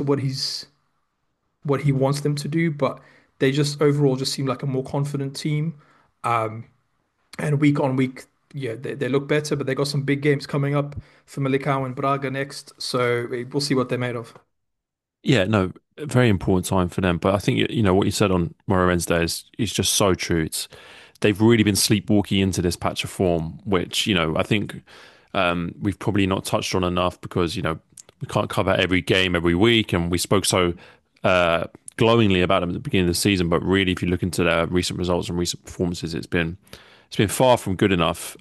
what he wants them to do, but they just overall just seem like a more confident team. Um, and week on week, yeah, they look better, but they got some big games coming up for Militao and Braga next, so we'll see what they're made of. Yeah, no, a very important time for them. But I think what you said on Moira Wednesday is just so true. They've really been sleepwalking into this patch of form, which I think we've probably not touched on enough because we can't cover every game every week, and we spoke so uh, glowingly about them at the beginning of the season. But really, if you look into their recent results and recent performances, it's been far from good enough.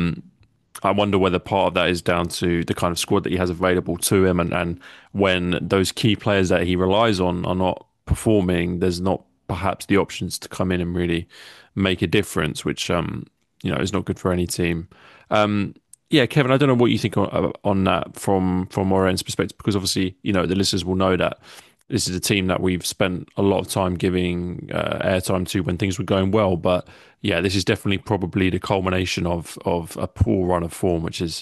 I wonder whether part of that is down to the kind of squad that he has available to him, and when those key players that he relies on are not performing, there's not perhaps the options to come in and really make a difference, which is not good for any team. Um, yeah, Kevin, I don't know what you think on that from Moran's perspective, because obviously the listeners will know that this is a team that we've spent a lot of time giving airtime to when things were going well. But yeah, this is definitely probably the culmination of a poor run of form, which is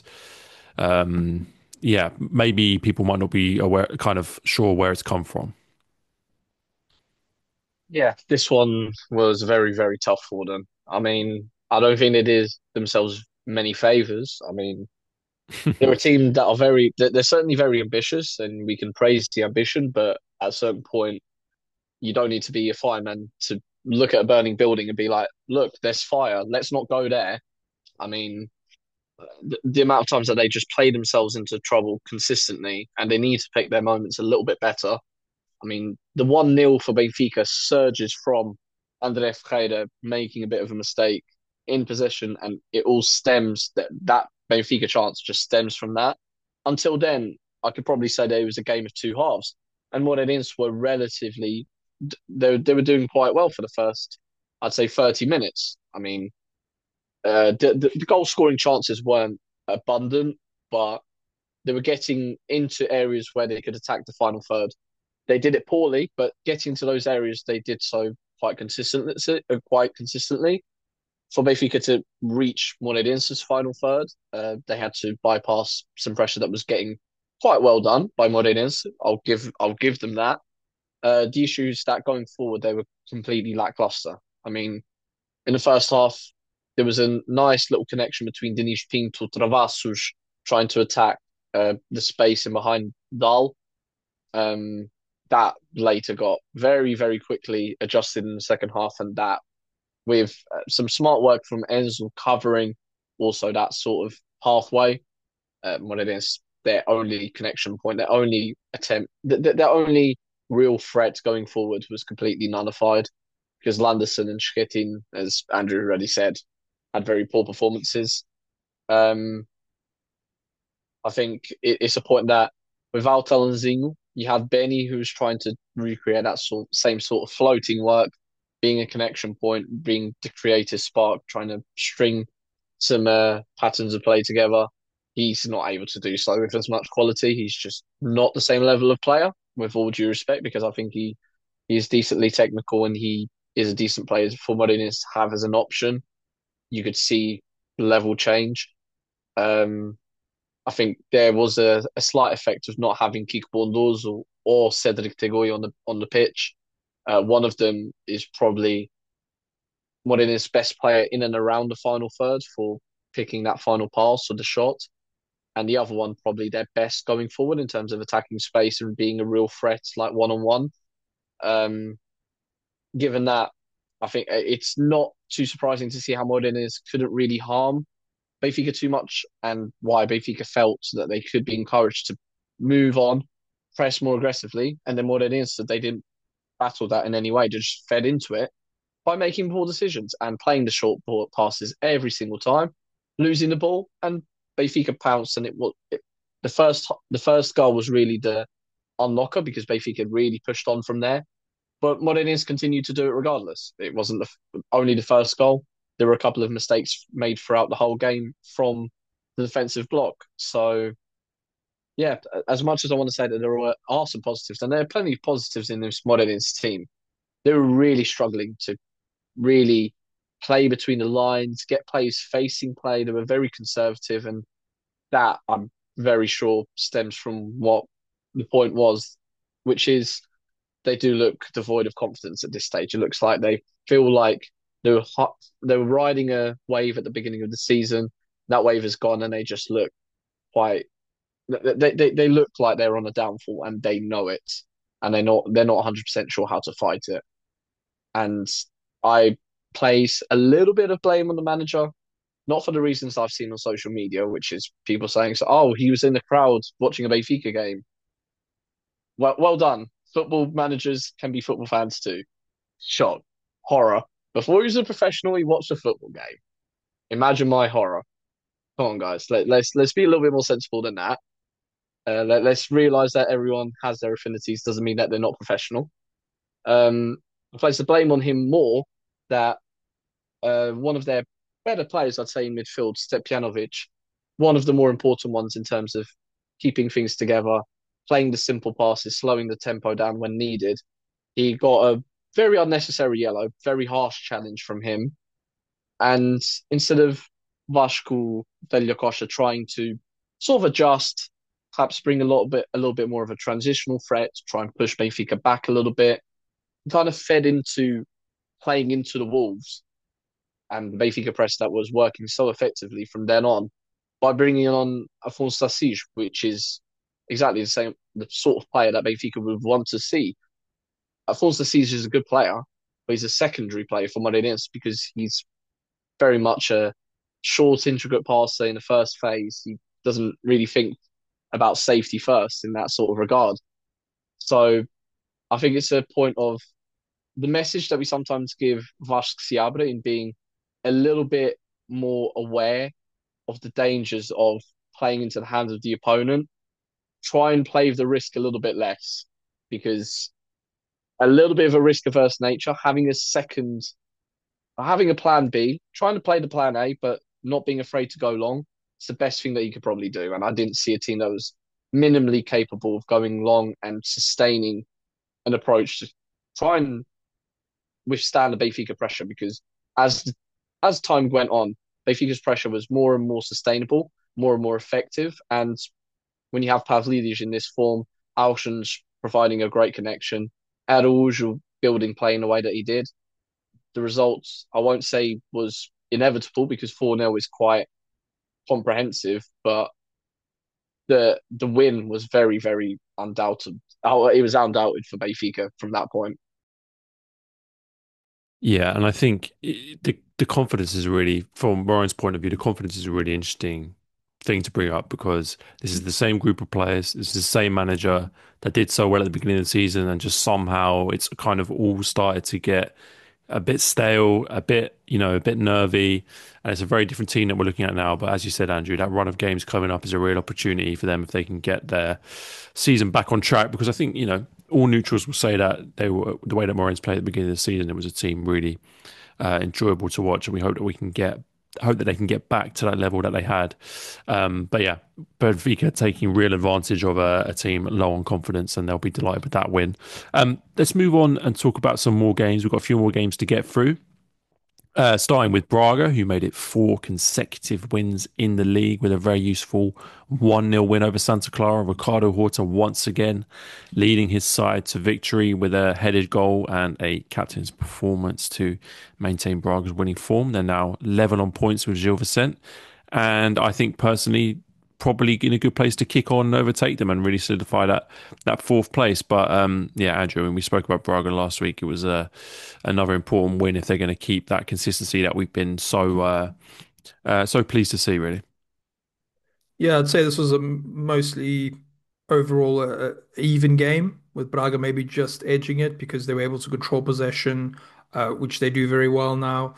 yeah, maybe people might not be aware, kind of sure where it's come from. Yeah, this one was very, very tough for them. I mean, I don't think they did themselves many favors. I mean, they're a team that are they're certainly very ambitious, and we can praise the ambition, but at a certain point, you don't need to be a fireman to look at a burning building and be like, look, there's fire. Let's not go there. I mean, the amount of times that they just play themselves into trouble consistently and they need to pick their moments a little bit better. I mean, the 1-0 for Benfica surges from André Ferreira making a bit of a mistake. in possession, and it all stems that Benfica chance just stems from that. Until then, I could probably say that it was a game of two halves, and Moreirense were relatively they were doing quite well for the first, I'd say, 30 minutes. I mean, the goal scoring chances weren't abundant, but they were getting into areas where they could attack the final third. They did it poorly, but getting to those areas, they did so quite consistently. For Benfica to reach Moreirense's final third, they had to bypass some pressure that was getting quite well done by Moreirense. I'll give them that. The issue is that going forward, they were completely lackluster. I mean, in the first half, there was a nice little connection between Denis Pinto, Travassos trying to attack the space in behind Dal. Um, that later got very, very quickly adjusted in the second half, and that with some smart work from Enzo covering also that sort of halfway, what it is, their only connection point, their only attempt, their only real threat going forward was completely nullified because Landerson and Schetin, as Andrew already said, had very poor performances. Um, I think it's a point that without Alanzinho, you have Benny who's trying to recreate that same sort of floating work, being a connection point, being the creative spark, trying to string some patterns of play together. He's not able to do so with as much quality. He's just not the same level of player, with all due respect, because I think he's decently technical and he is a decent player for Martinez to have as an option. You could see level change. Um, I think there was a slight effect of not having Kiko Bondoso or Cedric Tegoi on the pitch. One of them is probably Moren's best player in and around the final third for picking that final pass or the shot, and the other one probably their best going forward in terms of attacking space and being a real threat, like one on one. Given that, I think it's not too surprising to see how Moren's couldn't really harm Benfica too much, and why Benfica felt that they could be encouraged to move on, press more aggressively, and then Moreirense that they didn't battle that in any way, they just fed into it by making poor decisions and playing the short ball passes every single time, losing the ball, and Benfica pounced, and the first goal was really the unlocker because Benfica really pushed on from there. But Moreirense continued to do it regardless. It wasn't only the first goal. There were a couple of mistakes made throughout the whole game from the defensive block. So, yeah, as much as I want to say that are some positives, and there are plenty of positives in this Moreirense team, they were really struggling to really play between the lines, get players facing play. They were very conservative, and that I'm very sure stems from what the point was, which is they do look devoid of confidence at this stage. It looks like they feel like they were hot, they were riding a wave at the beginning of the season. That wave is gone, and they just look quite. They look like they're on a downfall, and they know it, and they're not 100% sure how to fight it. And I place a little bit of blame on the manager, not for the reasons I've seen on social media, which is people saying, "So, oh, he was in the crowd watching a Benfica game." Well done. Football managers can be football fans too. Shock, horror. Before he was a professional, he watched a football game. Imagine my horror. Come on, guys. Let's be a little bit more sensible than that. Let's realize that everyone has their affinities. Doesn't mean that they're not professional. I place the blame on him more that one of their better players, I'd say, in midfield, Stepjanovic, one of the more important ones in terms of keeping things together, playing the simple passes, slowing the tempo down when needed. He got a very unnecessary yellow, very harsh challenge from him. And instead of Vasco Velho Costa trying to sort of adjust, perhaps bring a little bit more of a transitional threat, try and push Benfica back a little bit, kind of fed into playing into the Wolves and the Benfica press that was working so effectively from then on by bringing on Afonso Assis, which is exactly the sort of player that Benfica would want to see. Afonso Assis is a good player, but he's a secondary player for Moreirense because he's very much a short, intricate passer in the first phase. He doesn't really think about safety first in that sort of regard. So I think it's a point of the message that we sometimes give Vasco Seabra in being a little bit more aware of the dangers of playing into the hands of the opponent. Try and play the risk a little bit less because a little bit of a risk averse nature, having a plan B, trying to play the plan A, but not being afraid to go long. It's the best thing that you could probably do. And I didn't see a team that was minimally capable of going long and sustaining an approach to try and withstand the Benfica pressure because as as time went on, Benfica's pressure was more and more sustainable, more and more effective. And when you have Pavlidis in this form, Alson's providing a great connection, Araújo building play in the way that he did, the results I won't say was inevitable because 4-0 is quite comprehensive, but the win was very, very undoubted. Oh, it was undoubted for Benfica from that point. Yeah, and I think the confidence is really, from Ryan's point of view, the confidence is a really interesting thing to bring up because this is the same group of players, this is the same manager that did so well at the beginning of the season, and just somehow it's kind of all started to get a bit stale, a bit, a bit nervy, and it's a very different team that we're looking at now. But as you said, Andrew, that run of games coming up is a real opportunity for them if they can get their season back on track. Because I think, all neutrals will say that they were the way that Morens played at the beginning of the season. It was a team really enjoyable to watch, and we hope that they can get back to that level that they had. But yeah, Benfica taking real advantage of a team low on confidence, and they'll be delighted with that win. Let's move on and talk about some more games. We've got a few more games to get through. Starting with Braga, who made it 4 consecutive wins in the league with a very useful 1-0 win over Santa Clara. Ricardo Horta once again leading his side to victory with a headed goal and a captain's performance to maintain Braga's winning form. They're now level on points with Gil Vicente. And I think personally, probably in a good place to kick on and overtake them and really solidify that fourth place. But yeah, Andrew, when we spoke about Braga last week, it was another important win if they're going to keep that consistency that we've been so pleased to see. Really, Yeah, I'd say this was a mostly overall even game with Braga maybe just edging it because they were able to control possession, which they do very well now.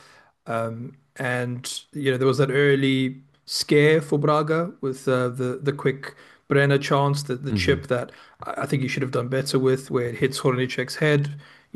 And there was that early scare for Braga with the quick Brenner chance, the hmm chip that I think he should have done better with, where it hits Hornicek's head.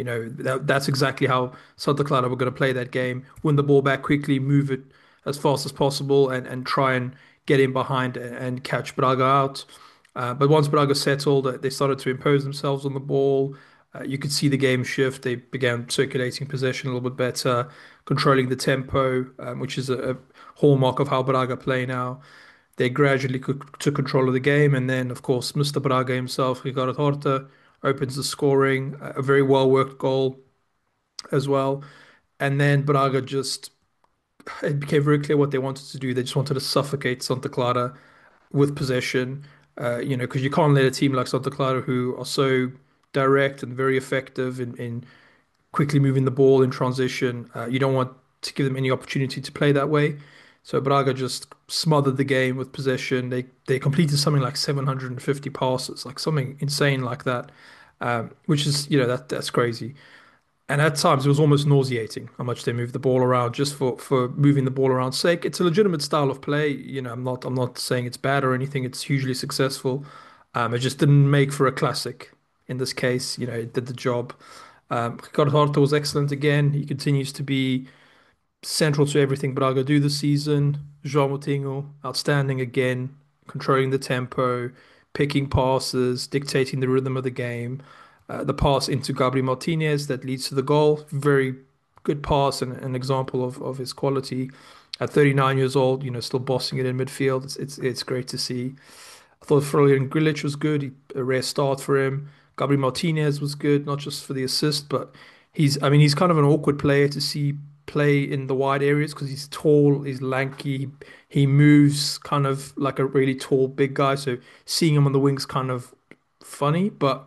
That's exactly how Santa Clara were going to play that game: win the ball back quickly, move it as fast as possible, and try and get in behind and catch Braga out. But once Braga settled, they started to impose themselves on the ball. You could see the game shift. They began circulating possession a little bit better, controlling the tempo, which is a hallmark of how Braga play now. They gradually took control of the game, and then, of course, Mr. Braga himself, Ricardo Horta, opens the scoring. A very well worked goal as well. And then Braga just, it became very clear what they wanted to do. They just wanted to suffocate Santa Clara with possession, because you can't let a team like Santa Clara, who are so direct and very effective in quickly moving the ball in transition, you don't want to give them any opportunity to play that way. So Braga just smothered the game with possession. They completed something like 750 passes, like something insane like that, which is, that's crazy. And at times it was almost nauseating how much they moved the ball around just for moving the ball around sake. It's a legitimate style of play. I'm not saying it's bad or anything. It's hugely successful. It just didn't make for a classic in this case. It did the job. Ricardo Horta was excellent again. He continues to be central to everything Braga do this season. João Moutinho, outstanding again, controlling the tempo, picking passes, dictating the rhythm of the game. The pass into Gabriel Martinez that leads to the goal, very good pass and an example of his quality. At 39 years old, still bossing it in midfield. It's great to see. I thought Florian Grillitsch was good. A rare start for him. Gabriel Martinez was good, not just for the assist, but he's kind of an awkward player to see play in the wide areas because he's tall, he's lanky, he moves kind of like a really tall, big guy. So seeing him on the wings kind of funny, but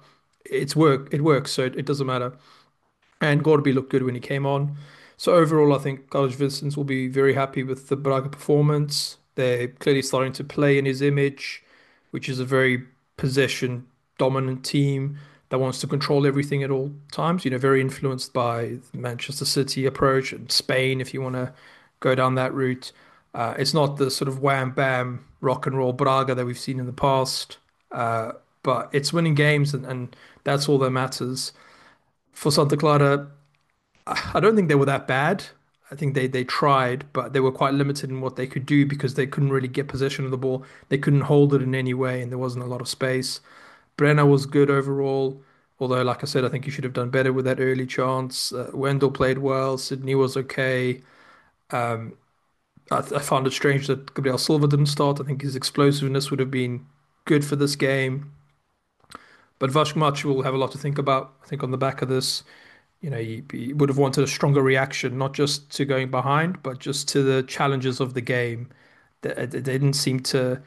it works, so it doesn't matter. And Gorby looked good when he came on. So overall, I think Carlos Vincent will be very happy with the Braga performance. They're clearly starting to play in his image, which is a very possession dominant team that wants to control everything at all times. Very influenced by the Manchester City approach and Spain, if you want to go down that route. It's not the sort of wham bam rock and roll Braga that we've seen in the past, uh, but it's winning games, and that's all that matters. For Santa Clara, I don't think they were that bad. I think they tried, but they were quite limited in what they could do because they couldn't really get possession of the ball. They couldn't hold it in any way, and there wasn't a lot of space. Brenner was good overall, although, like I said, I think he should have done better with that early chance. Wendell played well. Sydney was okay. I found it strange that Gabriel Silva didn't start. I think his explosiveness would have been good for this game. But Vashkmachi will have a lot to think about, I think, on the back of this. He would have wanted a stronger reaction, not just to going behind, but just to the challenges of the game. They didn't seem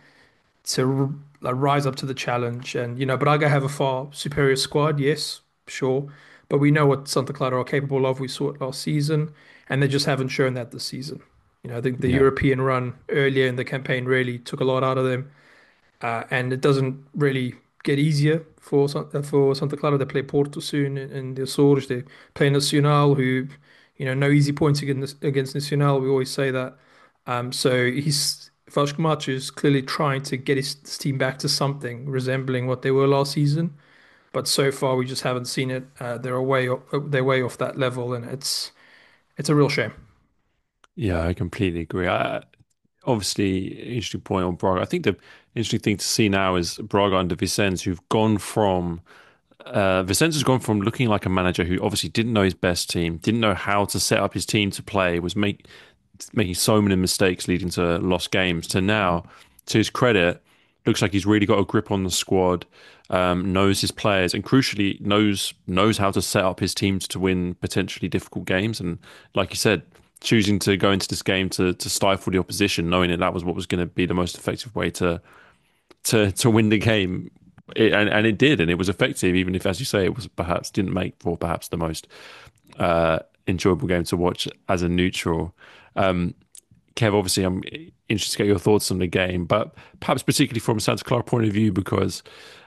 to rise up to the challenge. And Braga have a far superior squad, yes, sure, but we know what Santa Clara are capable of. We saw it last season, and they just haven't shown that this season. I think the Yeah. European run earlier in the campaign really took a lot out of them, and it doesn't really get easier for Santa Clara. They play Porto soon in the Açores. They play Nacional, who, no easy points against Nacional. We always say that. So Vasco Macho is clearly trying to get his team back to something resembling what they were last season. But so far, we just haven't seen it. They're way off that level, and it's a real shame. Yeah, I completely agree. Obviously, interesting point on Braga. I think the interesting thing to see now is Braga under Vicente, who've gone from Vicente has gone from looking like a manager who obviously didn't know his best team, didn't know how to set up his team to play, making so many mistakes leading to lost games, to now, to his credit, looks like he's really got a grip on the squad, knows his players, and crucially knows how to set up his teams to win potentially difficult games. And like you said, choosing to go into this game to stifle the opposition, knowing that that was what was going to be the most effective way to win the game. And it did, and it was effective, even if, as you say, it was perhaps didn't make for perhaps the most enjoyable game to watch as a neutral. Um, Kev, obviously, I'm interested to get your thoughts on the game, but perhaps particularly from a Santa Clara point of view, because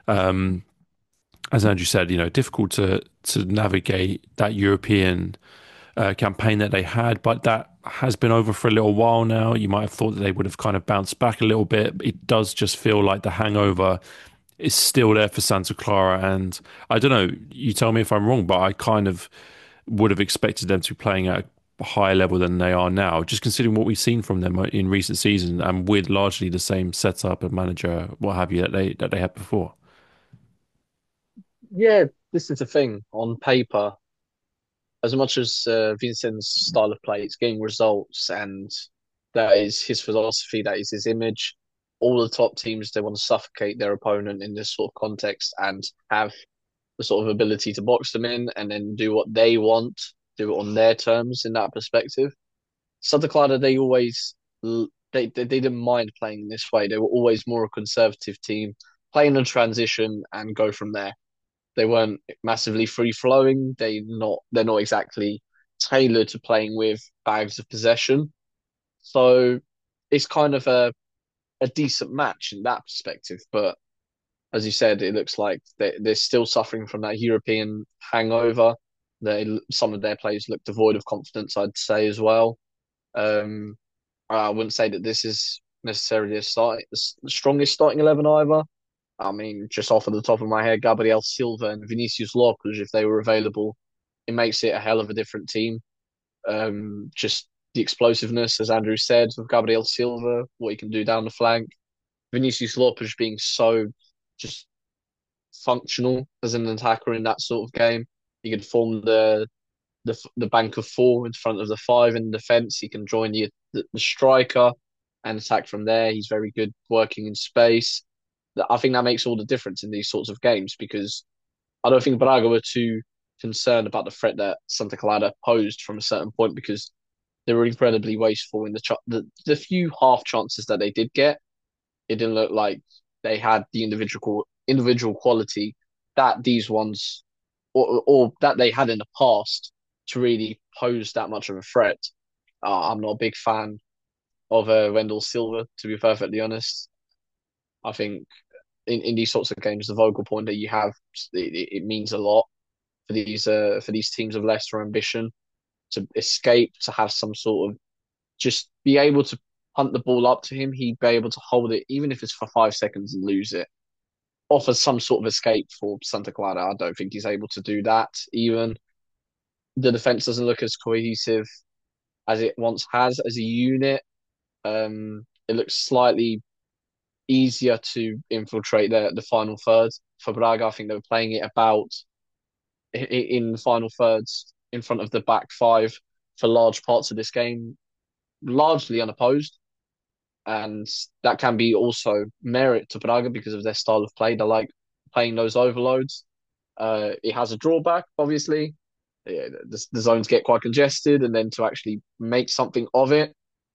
as Andrew said, difficult to navigate that European campaign that they had, but that has been over for a little while now. You might have thought that they would have kind of bounced back a little bit. It does just feel like the hangover is still there for Santa Clara, and I don't know. You tell me if I'm wrong, but I kind of would have expected them to be playing at a higher level than they are now, just considering what we've seen from them in recent seasons, and with largely the same setup and manager, what have you, that they had before. Yeah, this is the thing. On paper, as much as Vincent's style of play, it's getting results, and that is his philosophy, that is his image. All the top teams, they want to suffocate their opponent in this sort of context and have the sort of ability to box them in and then do what they want, do it on their terms in that perspective. Santa Clara, they didn't mind playing this way. They were always more a conservative team, playing in transition and go from there. They weren't massively free flowing. They're not exactly tailored to playing with bags of possession. So it's kind of a decent match in that perspective. But as you said, it looks like they're still suffering from that European hangover. Some of their players look devoid of confidence, I'd say as well. Um, I wouldn't say that this is necessarily the strongest starting 11 either. I mean, just off of the top of my head, Gabriel Silva and Vinicius Lopes, if they were available, it makes it a hell of a different team. Just the explosiveness, as Andrew said, of Gabriel Silva, what he can do down the flank. Vinicius Lopes being so just functional as an attacker in that sort of game. He could form the bank of four in front of the five in defence. He can join the striker and attack from there. He's very good working in space. I think that makes all the difference in these sorts of games because I don't think Braga were too concerned about the threat that Santa Clara posed from a certain point because they were incredibly wasteful in the few half chances that they did get. It didn't look like they had the individual quality that these ones or that they had in the past to really pose that much of a threat. I'm not a big fan of Wendell Silva, to be perfectly honest. I think in these sorts of games, the vocal point that you have it means a lot for these teams of lesser ambition to escape, to have some sort of just be able to punt the ball up to him. He'd be able to hold it, even if it's for 5 seconds and lose it. Offers some sort of escape for Santa Clara. I don't think he's able to do that. Even the defense doesn't look as cohesive as it once has as a unit. It looks slightly easier to infiltrate the final third. For Braga, I think they were playing it about in the final thirds in front of the back five for large parts of this game, largely unopposed. And that can be also merit to Braga because of their style of play. They like playing those overloads. It has a drawback, obviously. Yeah, the zones get quite congested, and then to actually make something of it,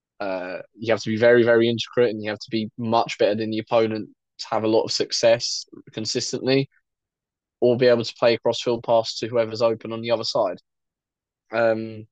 you have to be very, very intricate, and you have to be much better than the opponent to have a lot of success consistently, or be able to play a cross-field pass to whoever's open on the other side. Um,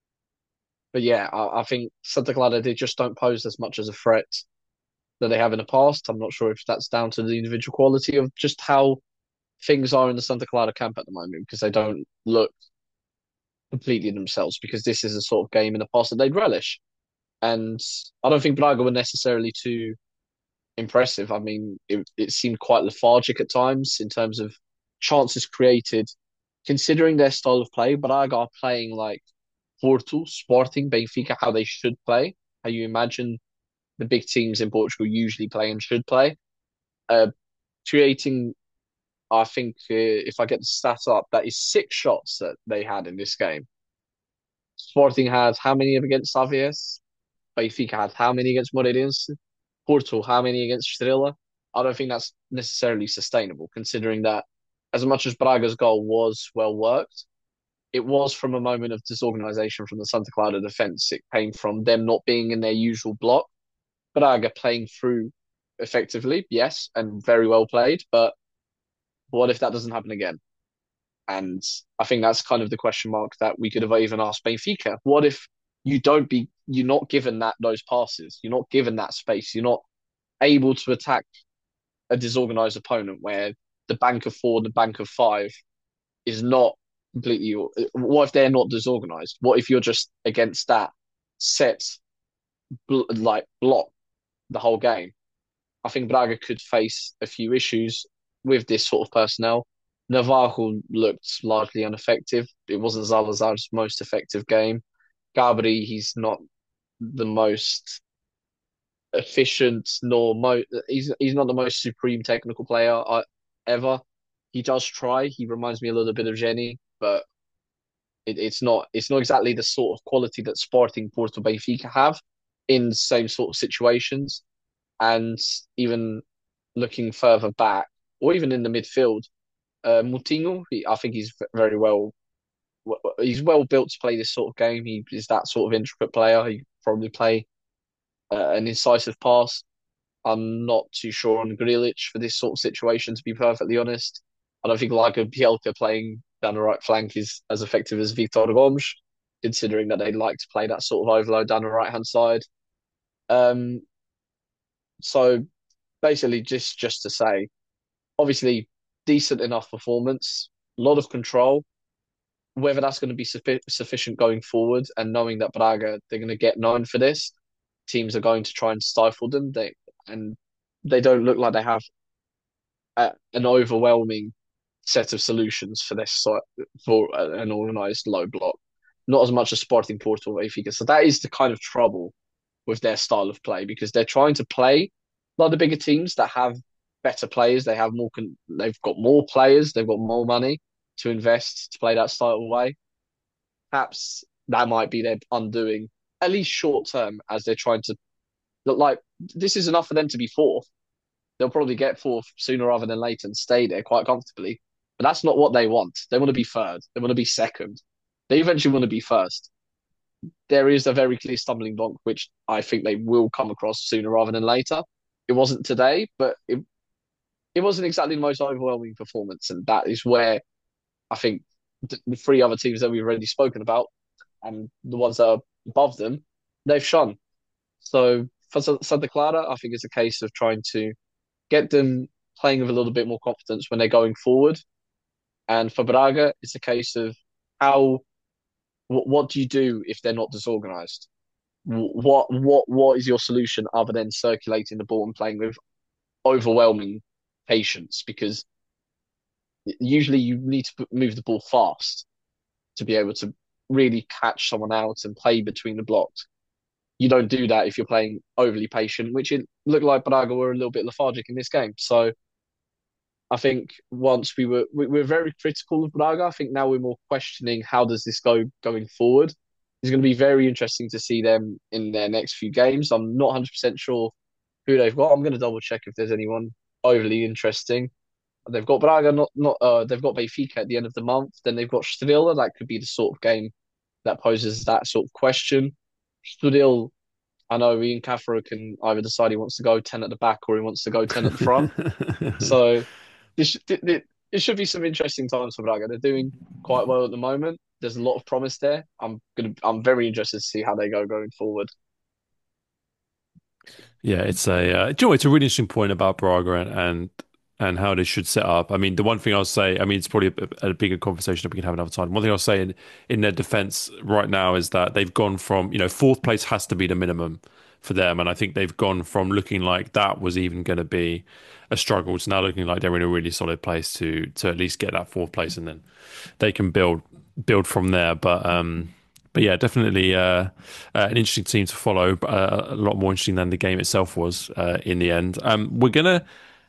but yeah, I think Santa Clara, they just don't pose as much as a threat that they have in the past. I'm not sure if that's down to the individual quality of just how things are in the Santa Clara camp at the moment, because they don't look completely themselves, because this is a sort of game in the past that they'd relish. And I don't think Braga were necessarily too impressive. I mean, it seemed quite lethargic at times in terms of chances created, considering their style of play. Braga are playing like Porto, Sporting, Benfica, how they should play, how you imagine the big teams in Portugal usually play and should play. Uh, Creating, I think, if I get the stats up, that is 6 shots that they had in this game. Sporting had how many against Aves? Benfica had how many against Moreirense? Porto, how many against Estrela? I don't think that's necessarily sustainable, considering that as much as Braga's goal was well worked, it was from a moment of disorganization from the Santa Clara defense. It came from them not being in their usual block. Braga playing through effectively, yes, and very well played, but what if that doesn't happen again? And I think that's kind of the question mark that we could have even asked Benfica. What if you're not given those passes, you're not given that space, you're not able to attack a disorganized opponent where the bank of four, the bank of five is not completely. What if they're not disorganized? What if you're just against that set block the whole game? I think Braga could face a few issues with this sort of personnel. Navarro looked largely ineffective. It wasn't Salazar's most effective game. Gabri, he's not the most efficient, he's not the most supreme technical player ever. He does try. He reminds me a little bit of Jenny, but it's not exactly the sort of quality that Sporting, Porto, Benfica have in the same sort of situations. And even looking further back, or even in the midfield, Moutinho, I think very well. He's well built to play this sort of game. He is that sort of intricate player. He could probably play an incisive pass. I'm not too sure on Grealish for this sort of situation, to be perfectly honest. I don't think like a Bielka playing down the right flank is as effective as Victor Gomes, considering that they like to play that sort of overload down the right hand side. Um, so basically, just to say, obviously, decent enough performance, a lot of control. Whether that's going to be sufficient going forward, and knowing that Braga, they're going to get known for this, teams are going to try and stifle them. And they don't look like they have an overwhelming set of solutions for this for an organised low block. Not as much as Sporting Porto or Benfica. So that is the kind of trouble with their style of play, because they're trying to play like the bigger teams that have better players. They have more. They've got more players. They've got more money to invest to play that style of way. Perhaps that might be their undoing, at least short term, as they're trying to look like this is enough for them to be fourth. They'll probably get fourth sooner rather than later and stay there quite comfortably. But that's not what they want. They want to be third. They want to be second. They eventually want to be first. There is a very clear stumbling block, which I think they will come across sooner rather than later. It wasn't today, but it wasn't exactly the most overwhelming performance. And that is where I think the three other teams that we've already spoken about and the ones that are above them, they've shone. So for Santa Clara, I think it's a case of trying to get them playing with a little bit more confidence when they're going forward. And for Braga, it's a case of what do you do if they're not disorganized? What is your solution other than circulating the ball and playing with overwhelming patience? Because usually you need to move the ball fast to be able to really catch someone out and play between the blocks. You don't do that if you're playing overly patient, which it looked like Braga were a little bit lethargic in this game. So I think once we were very critical of Braga. I think now we're more questioning how does this go going forward. It's going to be very interesting to see them in their next few games. I'm not 100% sure who they've got. I'm going to double check if there's anyone overly interesting. They've got Braga, not they've got Benfica at the end of the month. Then they've got Sevilla. That could be the sort of game that poses that sort of question. Still, I know Ian Cathro can either decide he wants to go 10 at the back or he wants to go 10 at the front. So it should be some interesting times for Braga. They're doing quite well at the moment. There's a lot of promise there. I'm very interested to see how they go going forward. Yeah, it's do you know, it's a really interesting point about Braga and how they should set up. I mean, the one thing I'll say, I mean, it's probably a bigger conversation that we can have another time. One thing I'll say in their defense right now is that they've gone from, fourth place has to be the minimum for them. And I think they've gone from looking like that was even going to be a struggle to now looking like they're in a really solid place to at least get that fourth place, and then they can build from there. But yeah, definitely an interesting team to follow, a lot more interesting than the game itself was in the end. We're gonna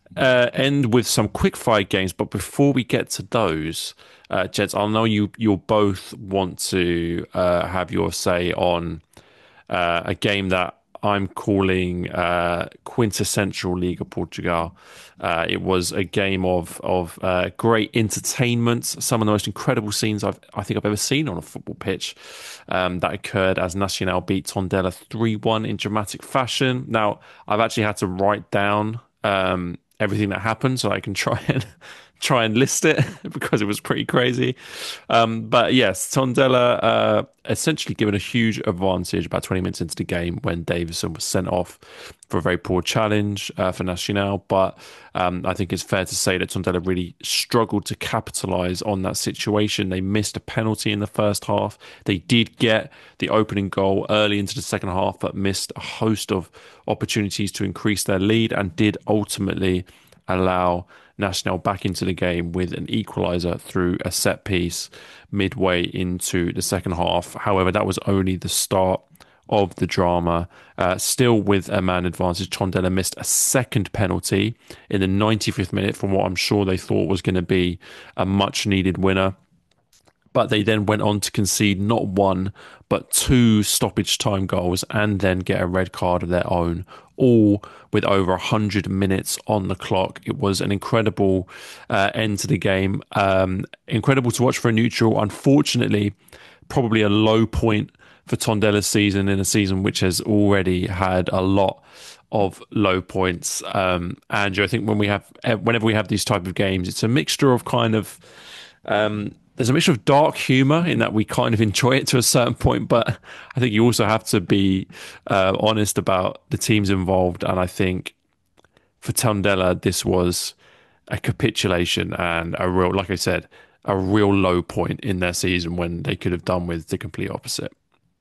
end with some quick fire games, but before we get to those, Jeds, I know you'll both want to have your say on a game that I'm calling quintessential Liga Portugal. It was a game of great entertainment, some of the most incredible scenes I think I've ever seen on a football pitch. That occurred as Nacional beat Tondela 3-1 in dramatic fashion. Now, I've actually had to write down everything that happened so I can try and list it because it was pretty crazy. But yes, Tondela essentially given a huge advantage about 20 minutes into the game when Davison was sent off for a very poor challenge for Nacional. But I think it's fair to say that Tondela really struggled to capitalise on that situation. They missed a penalty in the first half. They did get the opening goal early into the second half, but missed a host of opportunities to increase their lead and did ultimately allow Nacional back into the game with an equaliser through a set piece midway into the second half. However, that was only the start of the drama. Still with a man advantage, Tondela missed a second penalty in the 95th minute from what I'm sure they thought was going to be a much needed winner. But they then went on to concede not one, but two stoppage time goals and then get a red card of their own, all with over 100 minutes on the clock. It was an incredible end to the game. Incredible to watch for a neutral. Unfortunately, probably a low point for Tondela's season in a season which has already had a lot of low points. Andrew, I think whenever we have these type of games, it's a mixture of kind of there's a mixture of dark humor in that we kind of enjoy it to a certain point, but I think you also have to be honest about the teams involved. And I think for Tondela, this was a capitulation and a real, like I said, a real low point in their season when they could have done with the complete opposite.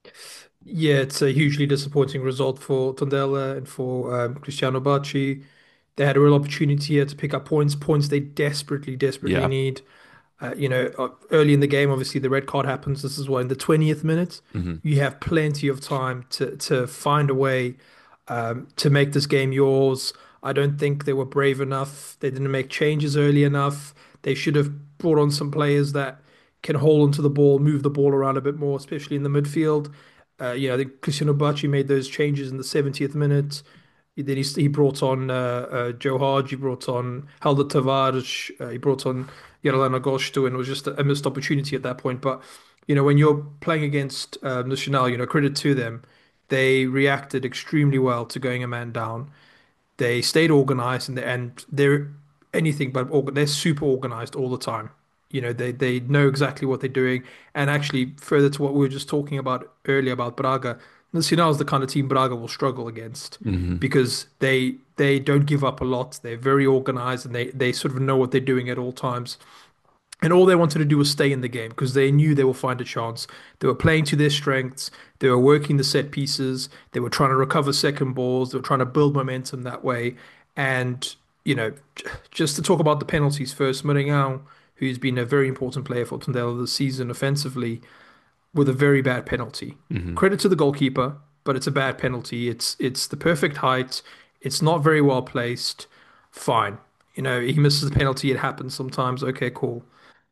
Yeah, it's a hugely disappointing result for Tondela and for Cristiano Bacci. They had a real opportunity here to pick up points they desperately Yeah. need. Early in the game, obviously the red card happens. This is what in the 20th minute. Hmm. You have plenty of time to find a way to make this game yours. I don't think they were brave enough. They didn't make changes early enough. They should have brought on some players that can hold onto the ball, move the ball around a bit more, especially in the midfield. I think Cristiano Bacci made those changes in the 70th minute. He brought on Joe Hart, he brought on Helder Tavares, he brought on Yarlan Agosto, and it was just a missed opportunity at that point. But when you're playing against Nacional, credit to them, they reacted extremely well to going a man down. They stayed organized and they're anything but they're super organized all the time. They know exactly what they're doing. And actually, further to what we were just talking about earlier about Braga, Nacional is the kind of team Braga will struggle against Hmm. because they don't give up a lot. They're very organized and they sort of know what they're doing at all times. And all they wanted to do was stay in the game because they knew they will find a chance. They were playing to their strengths. They were working the set pieces. They were trying to recover second balls. They were trying to build momentum that way. And, just to talk about the penalties first, Mourinho, who's been a very important player for Tondela this season offensively, with a very bad penalty. Hmm. Credit to the goalkeeper, but it's a bad penalty. It's the perfect height. It's not very well placed. Fine. He misses the penalty. It happens sometimes. Okay, cool.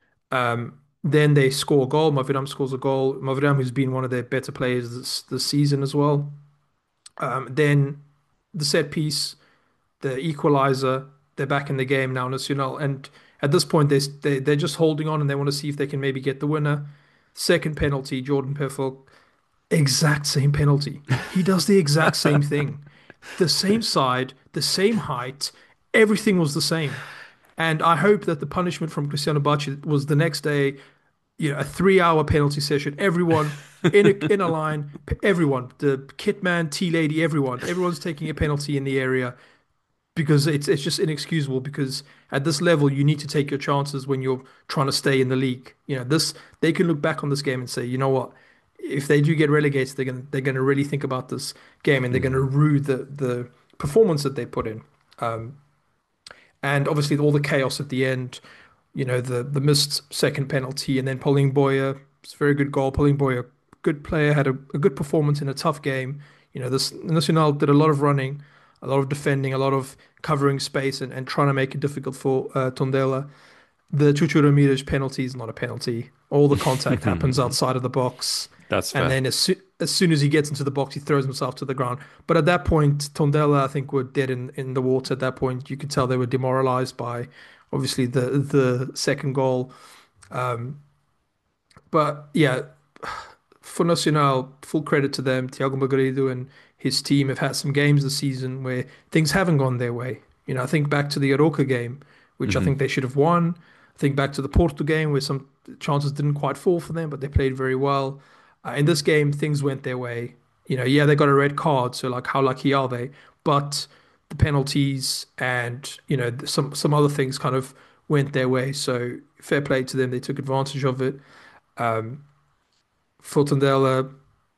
Then they score a goal. Mavidam scores a goal. Mavidam, who's been one of their better players this season as well. Then the set piece, the equalizer, they're back in the game now, Nacional. And at this point, they're just holding on and they want to see if they can maybe get the winner. Second penalty, Jordan Pefok, exact same penalty. He does the exact same thing. The same side, the same height, everything was the same. And I hope that the punishment from Cristiano Bacci was the next day, a 3 hour penalty session. Everyone in a line, everyone, the kit man, tea lady, everyone's taking a penalty in the area because it's just inexcusable. Because at this level, you need to take your chances when you're trying to stay in the league. This they can look back on this game and say, you know what, if they do get relegated, they're gonna really think about this game and they're gonna Hmm. rue the performance that they put in. Um, and obviously all the chaos at the end, the missed second penalty, and then Paulinho Boya, it's a very good goal. Paulinho Boya, good player, had a good performance in a tough game. This Nacional did a lot of running, a lot of defending, a lot of covering space and trying to make it difficult for Tondela. The Chuchu Ramirez penalty is not a penalty. All the contact happens outside of the box. That's And fair. then as soon as he gets into the box, he throws himself to the ground. But at that point, Tondela, I think, were dead in the water. At that point, you could tell they were demoralized by obviously the second goal. Um, but yeah, for Nacional, full credit to them. Thiago Margarido and his team have had some games this season where things haven't gone their way. I think back to the Aroca game, which I Hmm. think they should have won. I think back to the Porto game where some chances didn't quite fall for them, but they played very well. In this game, things went their way. Yeah, they got a red card, so like, how lucky are they? But the penalties and some other things kind of went their way. So fair play to them; they took advantage of it. Um, for Tondela,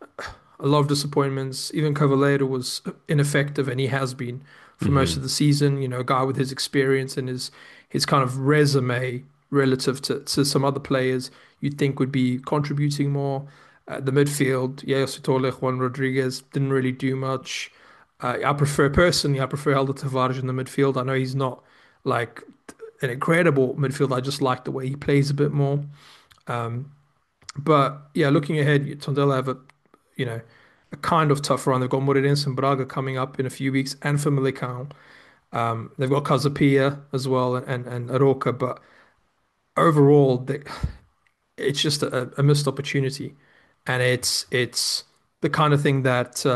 a lot of disappointments. Even Cavaleiro was ineffective, and he has been for most Hmm. of the season. A guy with his experience and his kind of resume relative to some other players you'd think would be contributing more. The midfield, Yaya Sotole, Juan Rodriguez didn't really do much. I prefer Helder Tavares in the midfield. I know he's not like an incredible midfield. I just like the way he plays a bit more. Um, but yeah, looking ahead, Tondela have you know, a kind of tough run. They've got Moreirense and Braga coming up in a few weeks, and Famalicão. They've got Casapia as well and Aroca, but overall, it's just a missed opportunity, and it's the kind of thing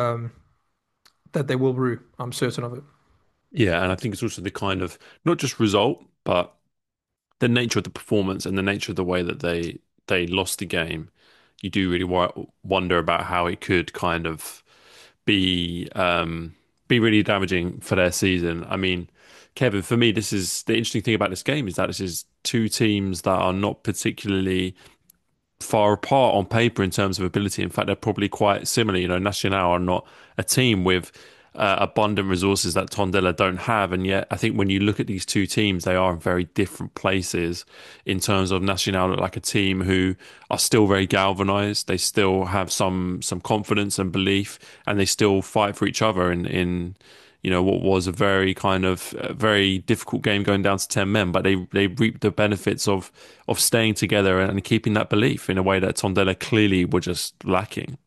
that they will rue. I'm certain of it. Yeah, and I think it's also the kind of not just result, but the nature of the performance and the nature of the way that they lost the game. You do really wonder about how it could kind of be be really damaging for their season. I mean, Kevin, for me, this is the interesting thing about this game is that this is two teams that are not particularly far apart on paper in terms of ability. In fact, they're probably quite similar. Nacional are not a team with abundant resources that Tondela don't have, and yet I think when you look at these two teams, they are in very different places. In terms of Nacional, look like a team who are still very galvanized. They still have some confidence and belief, and they still fight for each other in what was a very kind of very difficult game going down to 10 men, but they reaped the benefits of staying together and keeping that belief in a way that Tondela clearly were just lacking.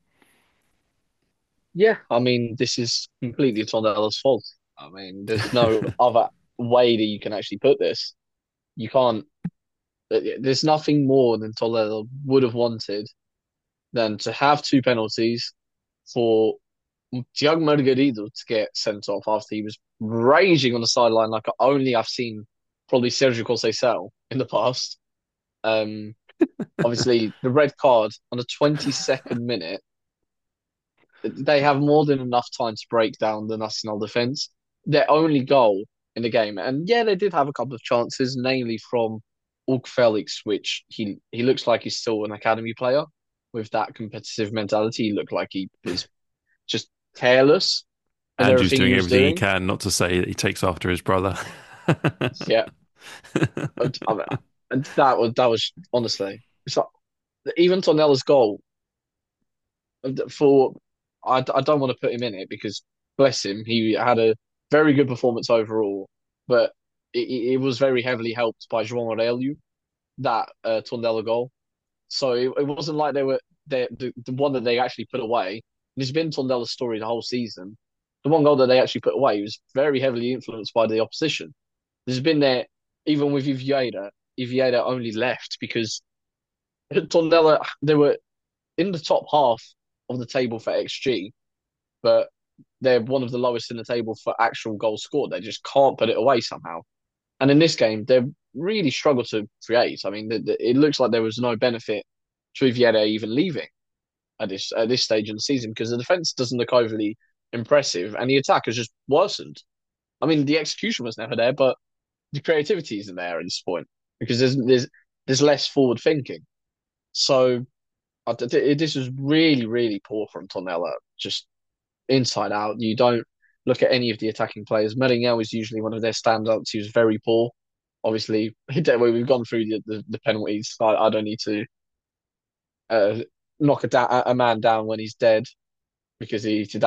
Yeah, I mean, this is completely Tondela's fault. I mean, there's no other way that you can actually put this. You can't. There's nothing more than Toledo would have wanted than to have two penalties for Thiago Margarido to get sent off after he was raging on the sideline like only I've seen probably Sergio Conceição in the past. Um, Obviously, the red card on the 22nd minute, they have more than enough time to break down the Nacional defense. Their only goal in the game, and yeah, they did have a couple of chances, namely from Ug Felix, which he looks like he's still an academy player with that competitive mentality. He looked like he was just careless in Andrew's everything he doing was everything he doing. can not to say that he takes after his brother. Yeah, I mean, and that was honestly, it's like even Tornella's goal for I don't want to put him in it because bless him, he had a very good performance overall, but it was very heavily helped by João Aurelio, that Tondela goal. So it wasn't like they were the one that they actually put away. And it's been Tondela's story the whole season. The one goal that they actually put away was very heavily influenced by the opposition. There's been there even with Ivieira. Ivieira only left because Tondela they were in the top half of the table for XG, but they're one of the lowest in the table for actual goals scored. They just can't put it away somehow. And in this game, they really struggled to create. I mean, it looks like there was no benefit to Vieira even leaving at this stage in the season because the defense doesn't look overly impressive, and the attack has just worsened. I mean, the execution was never there, but the creativity isn't there at this point because there's less forward thinking. So this was really really poor from Tonella, just inside out. You don't look at any of the attacking players. Mourinho is usually one of their standouts. He was very poor. Obviously, we've gone through the penalties. I don't need to uh, knock a man down when he's dead because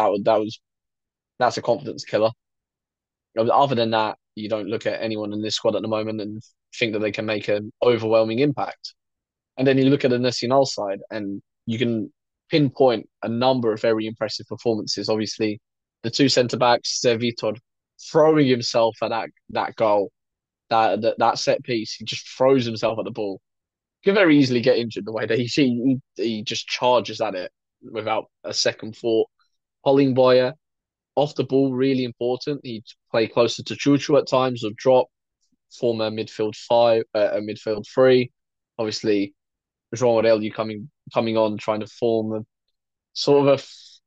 that's a confidence killer. Other than that, you don't look at anyone in this squad at the moment and think that they can make an overwhelming impact. And then you look at the Nacional side and you can pinpoint a number of very impressive performances. Obviously, the two centre backs, Vitor throwing himself at that goal, that set piece, he just throws himself at the ball. He can very easily get injured the way that he just charges at it without a second thought. Paulinho Boyer off the ball really important. He'd play closer to Chuchu at times or drop, form a midfield five, a midfield three. Obviously, João Aurelio coming on, trying to form a sort of a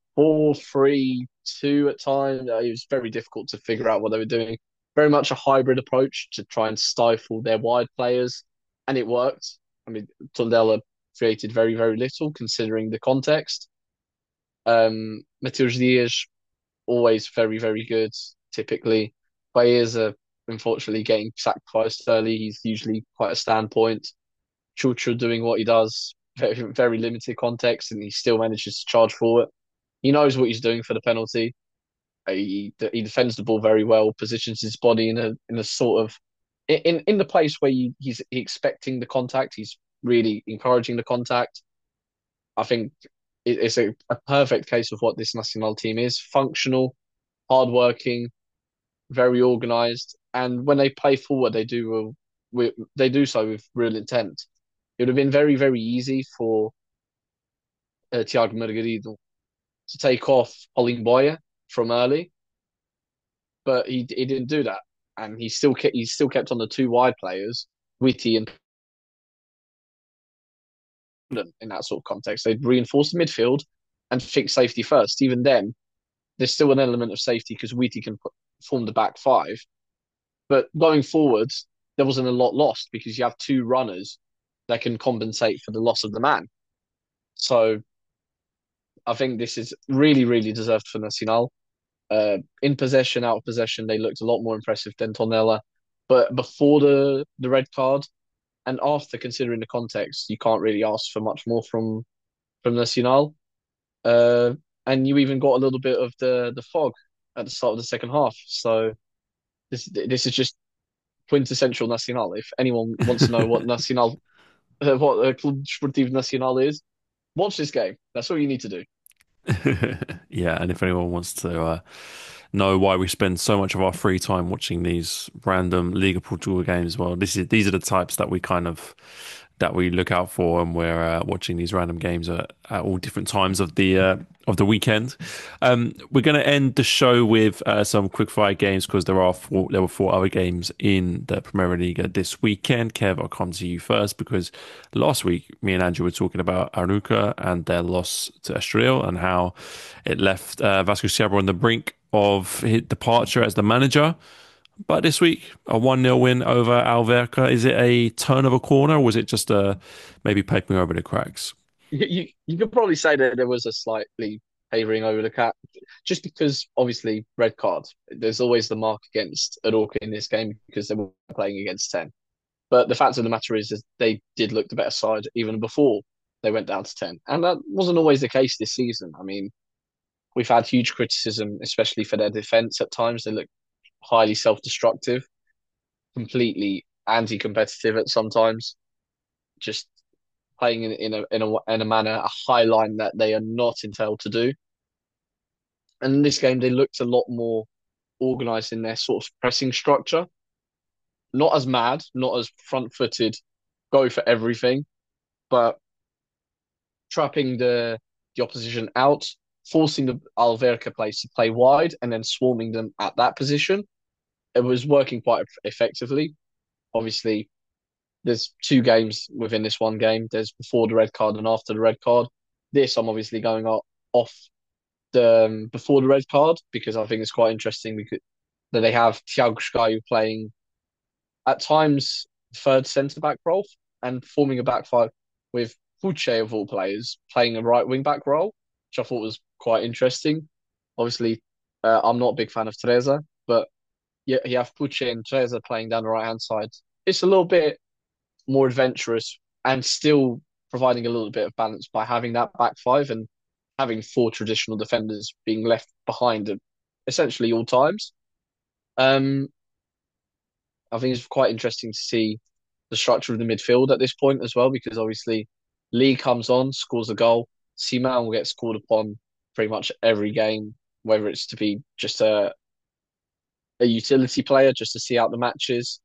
4-3-2 at times. It was very difficult to figure out what they were doing. Very much a hybrid approach to try and stifle their wide players, and it worked. I mean, Tondela created very, very little considering the context. Mateus Dias, always very, very good, typically. Baeza, unfortunately, getting sacrificed early. He's usually quite a standpoint. Chulcha doing what he does, very, very limited context, and he still manages to charge forward. He knows what he's doing for the penalty. He defends the ball very well, positions his body in a sort of in the place where he's expecting the contact. He's really encouraging the contact. I think it's a perfect case of what this national team is: functional, hardworking, very organised, and when they play forward, they do so with real intent. It would have been very, very easy for Tiago Margarido to take off Paulinho Boyer from early, but he didn't do that, and he still kept on the two wide players, Witty and in that sort of context. They'd reinforce the midfield and fix safety first. Even then, there's still an element of safety because Witty can form the back five, but going forward, there wasn't a lot lost because you have two runners that can compensate for the loss of the man. So I think this is really, really deserved for Nacional. In possession, out of possession, they looked a lot more impressive than Tonella. But before the red card and after considering the context, you can't really ask for much more from Nacional. And you even got a little bit of the fog at the start of the second half. So this is just quintessential Nacional. If anyone wants to know what Nacional, what Club Deportivo Nacional is, watch this game. That's all you need to do. Yeah, and if anyone wants to know why we spend so much of our free time watching these random Liga Portugal games, well, these are the types that we look out for, and we're watching these random games at all different times of the weekend. We're going to end the show with some quickfire games because there were four other games in the Primeira Liga this weekend. Kev, I'll come to you first because last week me and Andrew were talking about Arouca and their loss to Estoril and how it left Vasco Seabra on the brink of his departure as the manager. But this week, a 1-0 win over Alverca. Is it a turn of a corner, or was it just maybe papering over the cracks? You could probably say that there was a slightly favouring over the cat, just because obviously red card. There's always the mark against Aroca in this game because they were playing against 10. But the fact of the matter is they did look the better side even before they went down to 10. And that wasn't always the case this season. I mean, we've had huge criticism, especially for their defence at times. They look highly self-destructive, completely anti-competitive at sometimes, just playing in a manner, a high line that they are not entitled to do. And in this game, they looked a lot more organised in their sort of pressing structure. Not as mad, not as front-footed, go for everything, but trapping the opposition out, forcing the Alverca players to play wide, and then swarming them at that position. It was working quite effectively. Obviously, there's two games within this one game. There's before the red card and after the red card. This I'm obviously going off the before the red card because I think it's quite interesting because that they have Thiago Scaio playing at times third centre back role and forming a back five with Puche of all players playing a right wing back role, which I thought was quite interesting. Obviously, I'm not a big fan of Teresa, but yeah, you have Puche and Teresa playing down the right hand side. It's a little bit more adventurous and still providing a little bit of balance by having that back five and having four traditional defenders being left behind at essentially all times. Um, I think it's quite interesting to see the structure of the midfield at this point as well, because obviously Lee comes on, scores a goal. Seaman will get scored upon pretty much every game, whether it's to be just a utility player just to see out the matches.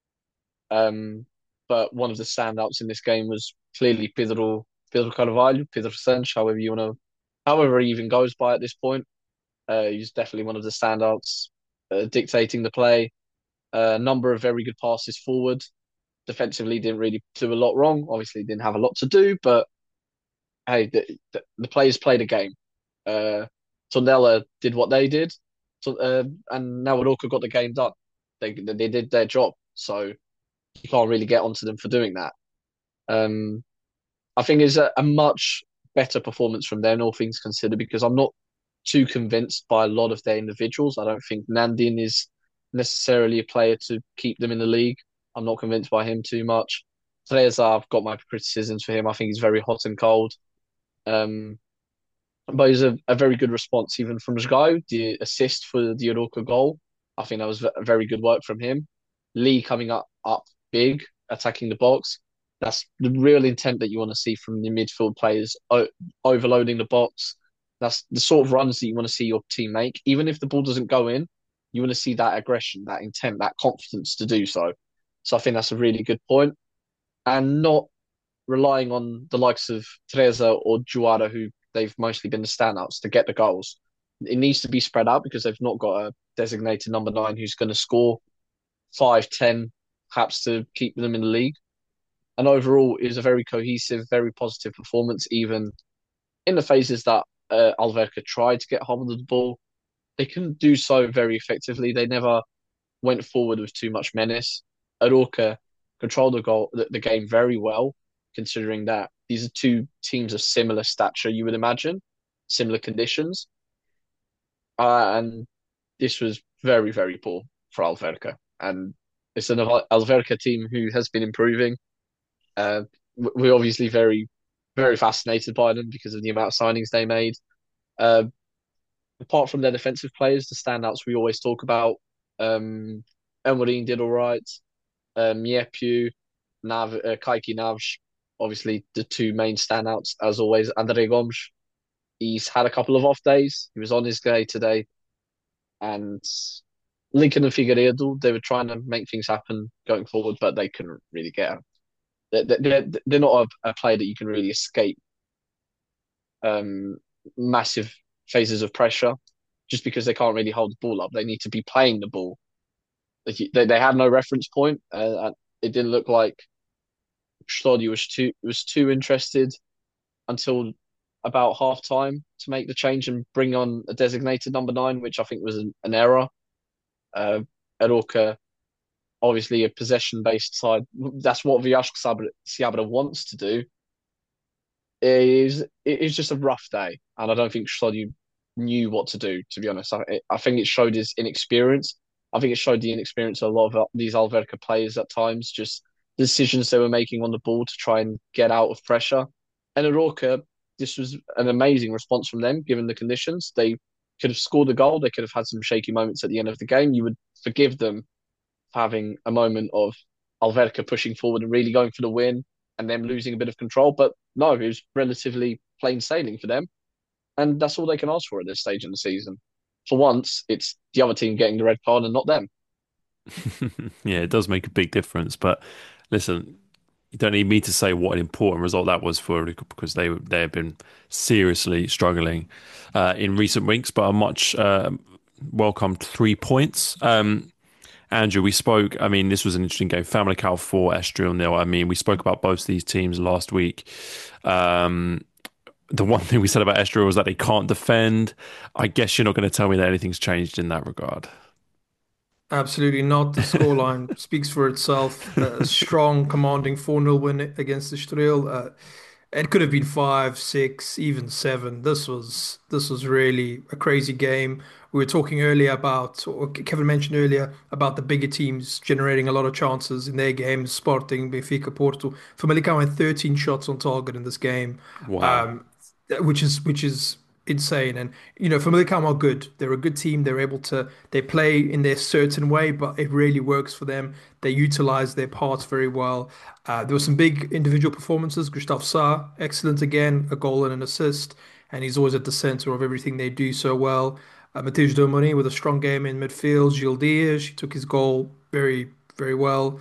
Um, but one of the standouts in this game was clearly Pedro Carvalho, Pedro Sanches, however he even goes by at this point. He's definitely one of the standouts, dictating the play. A number of very good passes forward. Defensively, didn't really do a lot wrong. Obviously, didn't have a lot to do, but hey, the players played a game. Uh, Tondela did what they did, and now Nawaroka got the game done. They did their job, so you can't really get onto them for doing that. Um, I think it's a much better performance from them, all things considered, because I'm not too convinced by a lot of their individuals. I don't think Nandin is necessarily a player to keep them in the league. I'm not convinced by him too much. Teresa, I've got my criticisms for him. I think he's very hot and cold. Um, but he's a very good response even from Zgaio, the assist for the Oroka goal. I think that was very good work from him. Lee coming up big, attacking the box. That's the real intent that you want to see from the midfield players, overloading the box. That's the sort of runs that you want to see your team make. Even if the ball doesn't go in, you want to see that aggression, that intent, that confidence to do so. So I think that's a really good point. And not relying on the likes of Teresa or Juara, who they've mostly been the standouts to get the goals. It needs to be spread out because they've not got a designated number nine who's going to score 5, 10, perhaps to keep them in the league. And overall, it was a very cohesive, very positive performance, even in the phases that Alverca tried to get hold of the ball. They couldn't do so very effectively. They never went forward with too much menace. Aroca controlled the game very well, considering that these are two teams of similar stature, you would imagine, similar conditions. And this was very, very poor for Alverca. And it's an Alverca team who has been improving. We're obviously very, very fascinated by them because of the amount of signings they made. Uh, Apart from their defensive players, the standouts we always talk about, Elmerine did all right. Miepu, Kaiki Navs, obviously the two main standouts as always. Andre Gomes, he's had a couple of off days. He was on his day today, and Lincoln and Figueiredo, they were trying to make things happen going forward, but they couldn't really get him. They're not a player that you can really escape massive phases of pressure just because they can't really hold the ball up. They need to be playing the ball. They had no reference point. It didn't look like Stodi was too interested until about half time to make the change and bring on a designated number nine, which I think was an error. Uh, Aroca, obviously a possession-based side. That's what Seabra wants to do. It is just a rough day, and I don't think Stodium knew what to do. To be honest, I think it showed his inexperience. I think it showed the inexperience of a lot of these Alverca players at times, just decisions they were making on the ball to try and get out of pressure. And Aroca, this was an amazing response from them given the conditions. They could have scored a goal. They could have had some shaky moments at the end of the game. You would forgive them having a moment of Alverca pushing forward and really going for the win and them losing a bit of control. But no, it was relatively plain sailing for them. And that's all they can ask for at this stage in the season. For once, it's the other team getting the red card and not them. Yeah, it does make a big difference. But listen, you don't need me to say what an important result that was for Rico because they have been seriously struggling in recent weeks, but a much welcomed 3 points. Andrew, we spoke. I mean, this was an interesting game. Famalicão 4, Estoril 0. I mean, we spoke about both these teams last week. Um, the one thing we said about Estoril was that they can't defend. I guess you're not going to tell me that anything's changed in that regard. Absolutely not. The scoreline speaks for itself. A strong, commanding 4-0 win against the Estoril. It could have been 5, 6, even 7. This was really a crazy game. We were talking earlier about, or Kevin mentioned earlier, about the bigger teams generating a lot of chances in their games. Sporting, Benfica, Porto. Famalicão had 13 shots on target in this game. Wow. Um, which is insane. And Famalicão are good. They're a good team. They play in their certain way, but it really works for them. They utilize their parts very well. There were some big individual performances. Gustav Sá, excellent again, a goal and an assist, and he's always at the center of everything they do so well. Matheus Domoni with a strong game in midfield. Gil Dias, he took his goal very, very well.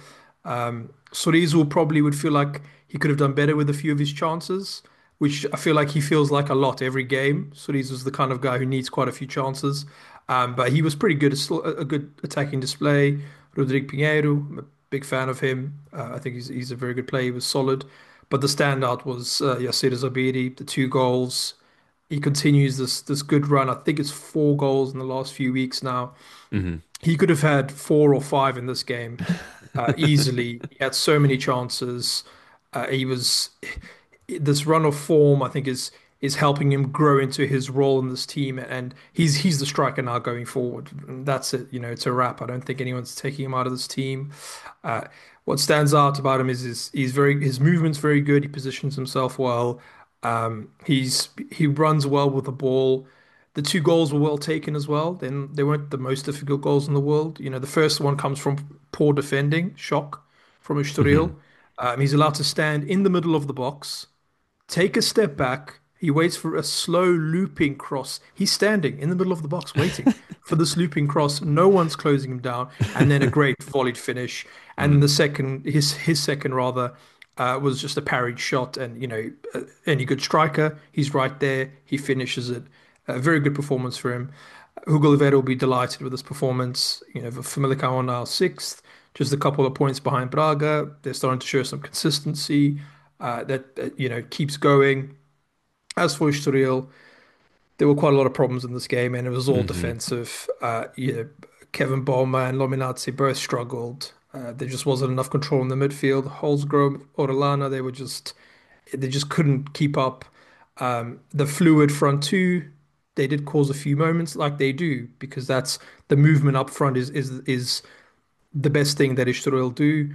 Sorriso probably would feel like he could have done better with a few of his chances, which I feel like he feels like a lot every game. Sorriso's the kind of guy who needs quite a few chances. But he was pretty good, still a good attacking display. Rodrigo Pinheiro, I'm a big fan of him. I think he's a very good player. He was solid. But the standout was Yacir Zabiri, the 2 goals. He continues this good run. I think it's 4 goals in the last few weeks now. Hmm. He could have had 4 or 5 in this game easily. He had so many chances. He was this run of form. I think is helping him grow into his role in this team, and he's the striker now going forward. And that's it. It's a wrap. I don't think anyone's taking him out of this team. Uh, what stands out about him is his movement's very good. He positions himself well. He runs well with the ball. The 2 goals were well taken as well. Then they weren't the most difficult goals in the world. The first one comes from poor defending, shock from Estoril. Hmm. He's allowed to stand in the middle of the box, take a step back. He waits for a slow looping cross. He's standing in the middle of the box waiting for this looping cross. No one's closing him down, and then a great volleyed finish. And the second, his second rather, was just a parried shot. And any good striker, he's right there. He finishes it. A very good performance for him. Hugo Oliveira will be delighted with this performance. Famalicão are now sixth, just a couple of points behind Braga. They're starting to show some consistency that keeps going. As for Estoril, there were quite a lot of problems in this game, and it was all Hmm. defensive. Kevin Bowman and Lominazzi both struggled. There just wasn't enough control in the midfield. Holzgrove, Orellana, they just couldn't keep up. The fluid front two, they did cause a few moments like they do because that's the movement up front is the best thing that Estoril do.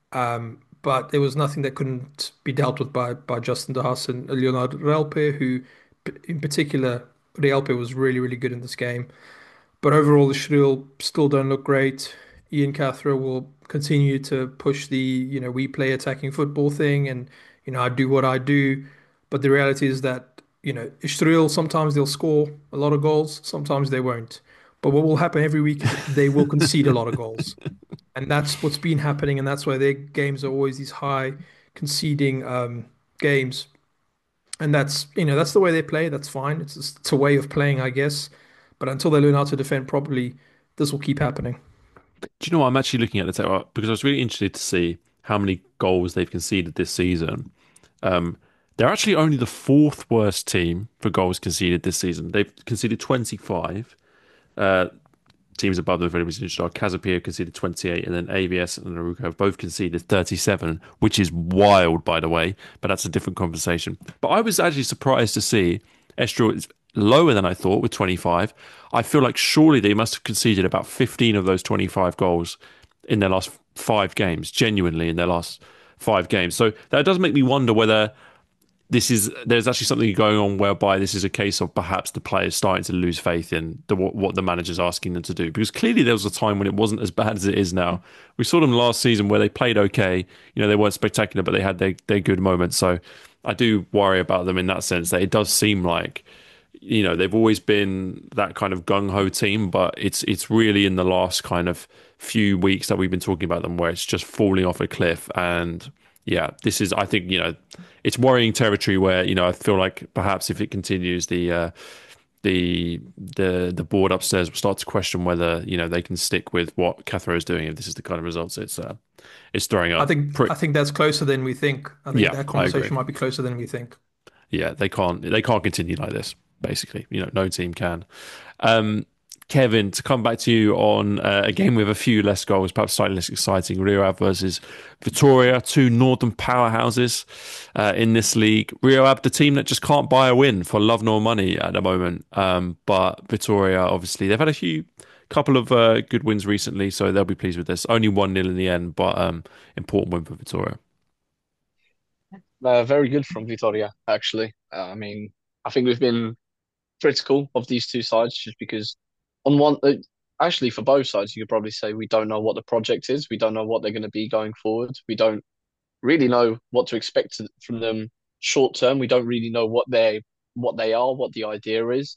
But there was nothing that couldn't be dealt with by Justin De Haas and Leonardo Relpe, who, in particular, Relpe was really, really good in this game. But overall, the Shrill still don't look great. Ian Cathro will continue to push the, we play attacking football thing and, I do what I do. But the reality is that, Shrill, sometimes they'll score a lot of goals, sometimes they won't. But what will happen every week is they will concede a lot of goals. And that's what's been happening, and that's why their games are always these high conceding games. And that's the way they play. That's fine. It's a way of playing, I guess. But until they learn how to defend properly, this will keep happening. Do you know what? I'm actually looking at the table because I was really interested to see how many goals they've conceded this season. Um, they're actually only the fourth worst team for goals conceded this season. They've conceded 25. teams above them, if anybody's interested, are Casapia conceded 28, and then AVS and Naruto have both conceded 37, which is wild, by the way, but that's a different conversation. But I was actually surprised to see Estoril is lower than I thought with 25. I feel like surely they must have conceded about 15 of those 25 goals in their last 5 games, genuinely in their last 5 games. So that does make me wonder whether there's actually something going on whereby this is a case of perhaps the players starting to lose faith in what the manager's asking them to do. Because clearly there was a time when it wasn't as bad as it is now. We saw them last season where they played okay. They weren't spectacular, but they had their good moments. So I do worry about them in that sense, that it does seem like they've always been that kind of gung ho team, but it's really in the last kind of few weeks that we've been talking about them where it's just falling off a cliff. And yeah, this is, I think, it's worrying territory where, I feel like perhaps if it continues, the board upstairs will start to question whether, they can stick with what Cathro is doing if this is the kind of results it's throwing I up. think I think that's closer than we think. I think Yeah, that I agree. conversation might be closer than we think. Yeah, they can't continue like this, basically. No team can. Um, Kevin, to come back to you on a game with a few less goals, perhaps slightly less exciting, Rio Ave versus Vitoria, two northern powerhouses in this league. Rio Ave, the team that just can't buy a win for love nor money at the moment. But Vitoria, obviously, they've had couple of good wins recently, so they'll be pleased with this. Only 1-0 in the end, but important win for Vitoria. Very good from Vitoria, actually. I mean, I think we've been critical of these two sides just because, on one, actually, for both sides, you could probably say we don't know what the project is. We don't know what they're going to be going forward. We don't really know what to expect from them short term. We don't really know what they are, what the idea is.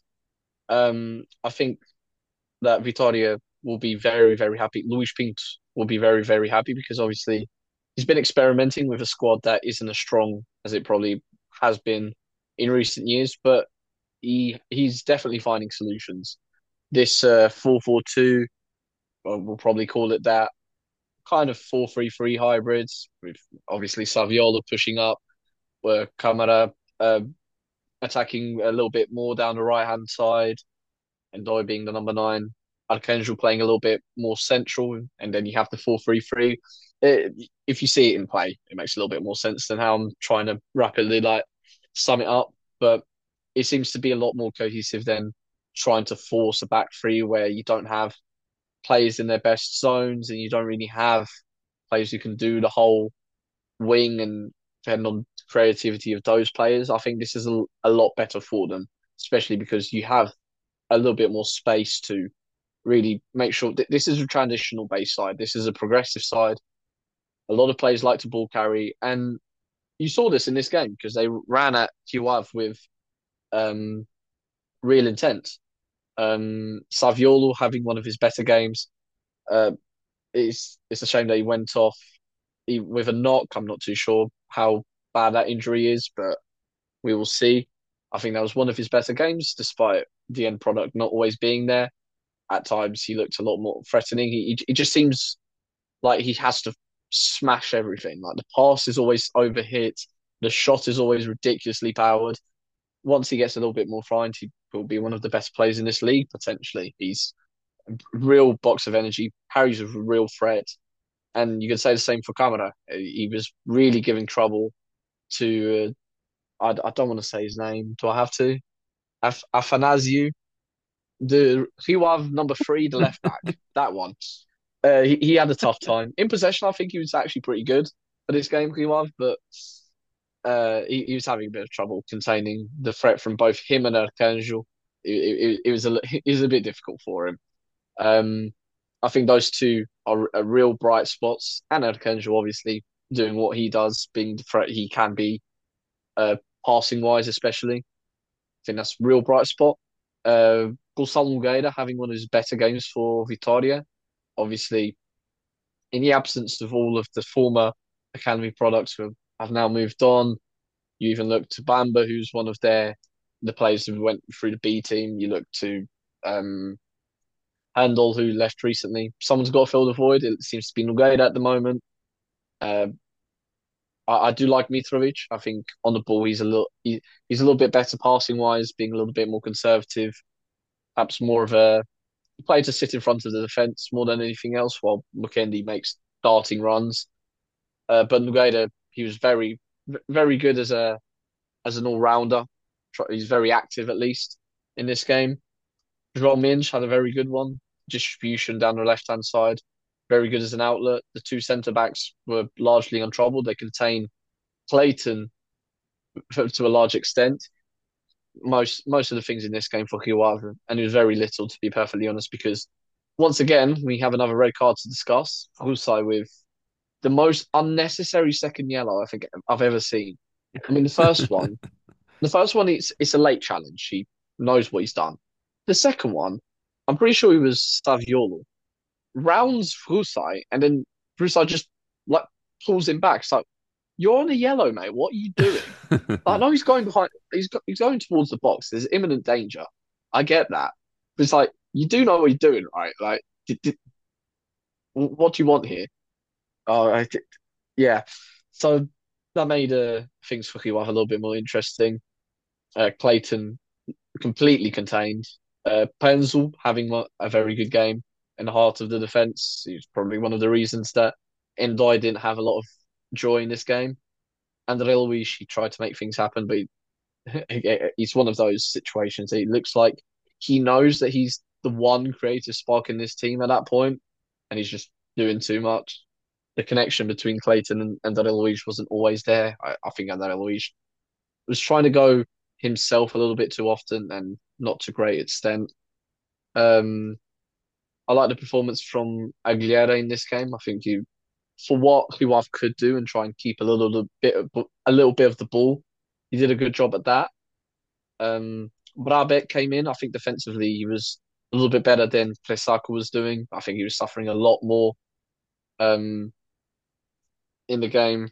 I think that Vitoria will be very, very happy. Luis Pinto will be very, very happy because obviously he's been experimenting with a squad that isn't as strong as it probably has been in recent years, but he's definitely finding solutions. This 4-4-2, we'll probably call it that, kind of 4-3-3 hybrids with obviously Saviola pushing up, where Camara attacking a little bit more down the right hand side, and Doi being the number 9, Arcangel playing a little bit more central, and then you have the 4-3-3. If you see it in play, it makes a little bit more sense than how I'm trying to rapidly sum it up. But it seems to be a lot more cohesive than trying to force a back three where you don't have players in their best zones and you don't really have players who can do the whole wing and depend on creativity of those players. I think this is a lot better for them, especially because you have a little bit more space to really make sure that this is a transitional base side. This is a progressive side. A lot of players like to ball carry, and you saw this in this game because they ran at Kiev with um, real intent. Saviolo having one of his better games. Uh, it's a shame that he went off with a knock. I'm not too sure how bad that injury is, but we will see. I think that was one of his better games, despite the end product not always being there. At times, he looked a lot more threatening. He just seems like he has to smash everything. Like the pass is always overhit, the shot is always ridiculously powered. Once he gets a little bit more refined, he will be one of the best players in this league potentially. He's a real box of energy. Harry's a real threat, and you can say the same for Kamara. He was really giving trouble to. I don't want to say his name. Do I have to? Afanasiu, the Hiwav number 3, the left back. That one. He had a tough time in possession. I think he was actually pretty good for this game, Hiwav, but he was having a bit of trouble containing the threat from both him and Arcangel. It was a bit difficult for him. Um, I think those two are real bright spots, and Arcangel obviously doing what he does, being the threat he can be, uh, passing wise especially. I think that's a real bright spot. Gonçalo Nogueira having one of his better games for Vitória. Obviously, in the absence of all of the former academy products who have now moved on, you even look to Bamba, who's one of the players who went through the B team. You look to um, Handel, who left recently. Someone's got to fill the void. It seems to be Nogueira at the moment. Uh, I do like Mitrovic. I think on the ball he's a little bit better passing wise, being a little bit more conservative, perhaps more of a play to sit in front of the defence more than anything else, while Mukendi makes darting runs. But Nogueira, he was very good as an all rounder. He's very active at least in this game. João Minch had a very good one. Distribution down the left hand side, very good as an outlet. The two centre backs were largely untroubled. They contain Clayton to a large extent. Most of the things in this game for Kiwava, and it was very little to be perfectly honest, because once again we have another red card to discuss. Husai with the most unnecessary second yellow I think I've ever seen. I mean, the first one it's a late challenge. He knows what he's done. The second one, I'm pretty sure he was Saviolo. Rounds Husai, and then Husai just like pulls him back. It's like, you're on a yellow, mate. What are you doing? I know he's going behind. He's going towards the box. There's imminent danger. I get that, but it's like you do know what you're doing, right? Like, what do you want here? Oh, yeah. So that made things for Kiwa a little bit more interesting. Clayton completely contained. Penzel having a very good game in the heart of the defense. He's probably one of the reasons that Ndai didn't have a lot of joy in this game. And Luis, he tried to make things happen, but he's one of those situations. It looks like he knows that he's the one creative spark in this team at that point, and he's just doing too much. The connection between Clayton and Luis wasn't always there. I think Luis was trying to go himself a little bit too often and not to great extent. Um, I like the performance from Aguilera in this game. I think for what Huaf could do and try and keep a little bit of the ball, he did a good job at that. Brabeck came in. I think defensively he was a little bit better than Plesaco was doing. I think he was suffering a lot more um, in the game.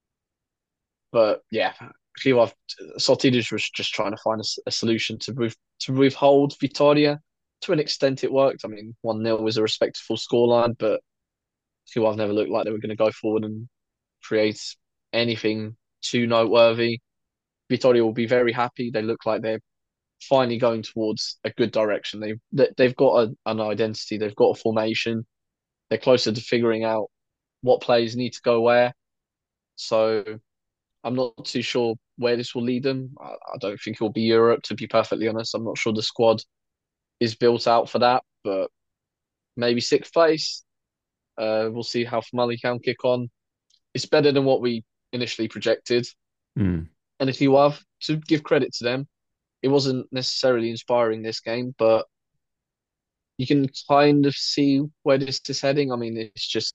But yeah, Huaf Sortillos was just trying to find a solution to withhold Vitoria. To an extent, it worked. I mean, 1-0 was a respectable scoreline, but who I've never looked like they were going to go forward and create anything too noteworthy. Vitoria will be very happy. They look like they're finally going towards a good direction. They've got an identity. They've got a formation. They're closer to figuring out what players need to go where. So I'm not too sure where this will lead them. I don't think it will be Europe, to be perfectly honest. I'm not sure the squad is built out for that, but maybe sixth place. We'll see how Famalicão kick on. It's better than what we initially projected. Mm. And if you have to give credit to them, it wasn't necessarily inspiring this game, but you can kind of see where this is heading. I mean, it's just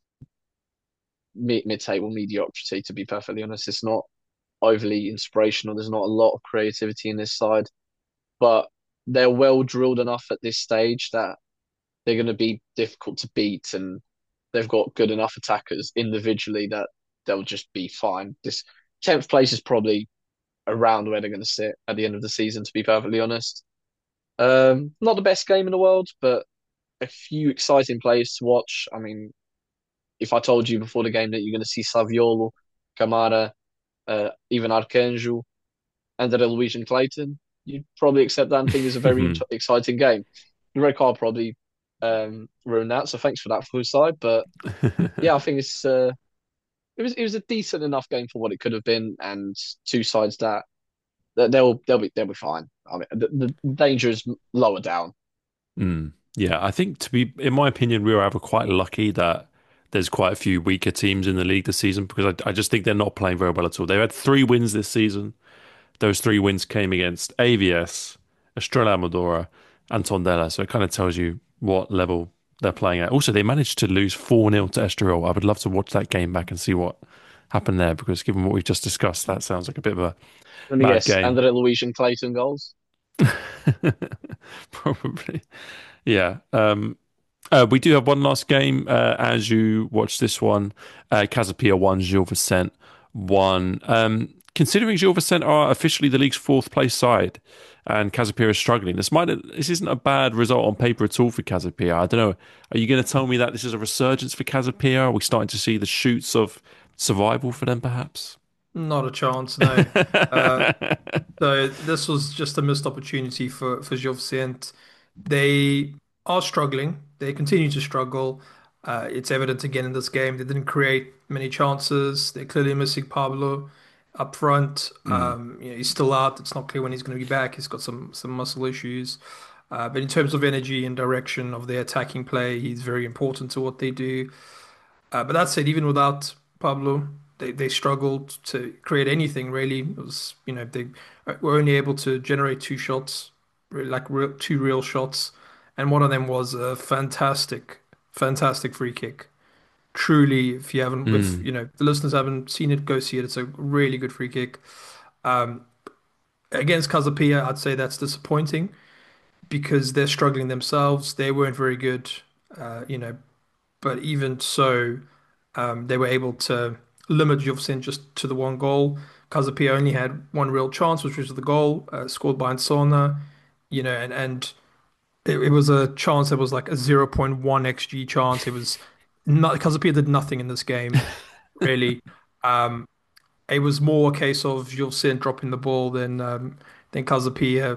mid-table mediocrity, to be perfectly honest. It's not overly inspirational. There's not a lot of creativity in this side, but they're well drilled enough at this stage that they're going to be difficult to beat, and they've got good enough attackers individually that they'll just be fine. This 10th place is probably around where they're going to sit at the end of the season, to be perfectly honest. Not the best game in the world, but a few exciting players to watch. I mean, if I told you before the game that you're going to see Saviolo, Camara, even Arcanjo, and Luis and Clayton, you'd probably accept that and think it's a very exciting game. The red card probably ruined that, so thanks for that for his side. But yeah, I think it was a decent enough game for what it could have been, and two sides that they'll be fine. I mean, the danger is lower down. Mm. Yeah, I think in my opinion, we were ever quite lucky that there's quite a few weaker teams in the league this season because I just think they're not playing very well at all. They had 3 wins this season. Those 3 wins came against AVS, Estrela Amadora, and Tondela. So it kind of tells you what level they're playing at. Also, they managed to lose 4-0 to Estoril. I would love to watch that game back and see what happened there because given what we've just discussed, that sounds like a bit of a Let me mad guess, game. Andre Luis and Clayton goals. Probably. Yeah. We do have one last game. As you watch this one, Casapia won, Gil Vicente won. Considering Gil Vicente are officially the league's fourth place side and Casapia is struggling, this isn't a bad result on paper at all for Casapia. I don't know. Are you going to tell me that this is a resurgence for Casapia? Are we starting to see the shoots of survival for them, perhaps? Not a chance, no. Uh, so this was just a missed opportunity for Gil Vicente. They are struggling. They continue to struggle. It's evident again in this game. They didn't create many chances. They're clearly missing Pablo up front. Mm, He's still out. It's not clear when he's going to be back. He's got some muscle issues. But in terms of energy and direction of their attacking play, he's very important to what they do. But that said, even without Pablo, they struggled to create anything really. It was, they were only able to generate two shots, two real shots, and one of them was a fantastic, fantastic free kick. Truly, if you haven't, if mm, the listeners haven't seen it, go see it. It's a really good free kick. Um, Against Casapia, I'd say that's disappointing because they're struggling themselves. They weren't very good, uh, you know, but even so, they were able to limit Juventus just to the one goal. Casapia only had one real chance, which was the goal scored by Insona, and it was a chance that was like a zero point 0.1 XG chance. It was not Casapia did nothing in this game, really. Um, it was more a case of Jules dropping the ball than Casapia,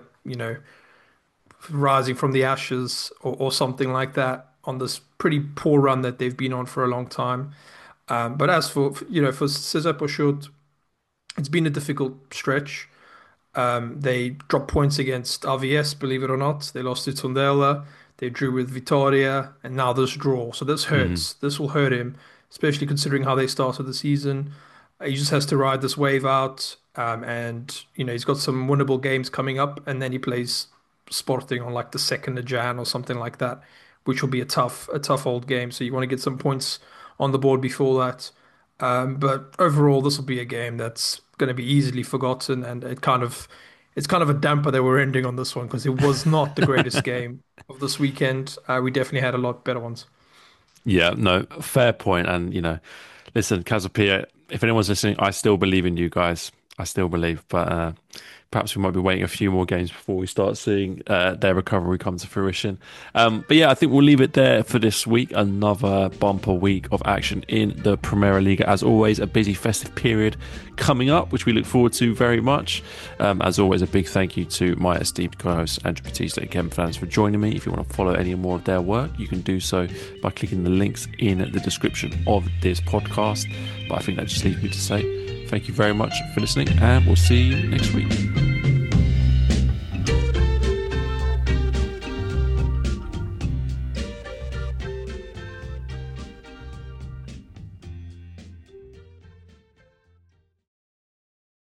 rising from the ashes or something like that on this pretty poor run that they've been on for a long time. But as for Cesar Pochut, it's been a difficult stretch. They dropped points against RVS, believe it or not. They lost to Tondela. They drew with Vitoria, and now this draw. So this mm. hurts. This will hurt him, especially considering how they started the season. He just has to ride this wave out, and he's got some winnable games coming up, and then he plays Sporting on like the 2nd of Jan or something like that, which will be a tough old game. So you want to get some points on the board before that. But overall, this will be a game that's going to be easily forgotten, and it's kind of a damper that we're ending on this one because it was not the greatest game of this weekend. We definitely had a lot better ones. Yeah, no, fair point. And, listen, Casapia, if anyone's listening, I still believe in you guys. I still believe. But perhaps we might be waiting a few more games before we start seeing their recovery come to fruition. But yeah, I think we'll leave it there for this week. Another bumper week of action in the Primera Liga. As always, a busy festive period coming up, which we look forward to very much. As always, a big thank you to my esteemed co-hosts Andrew Batista and Kevin Fernandes for joining me. If you want to follow any more of their work, you can do so by clicking the links in the description of this podcast. But I think that just leaves me to say thank you very much for listening, and we'll see you next week.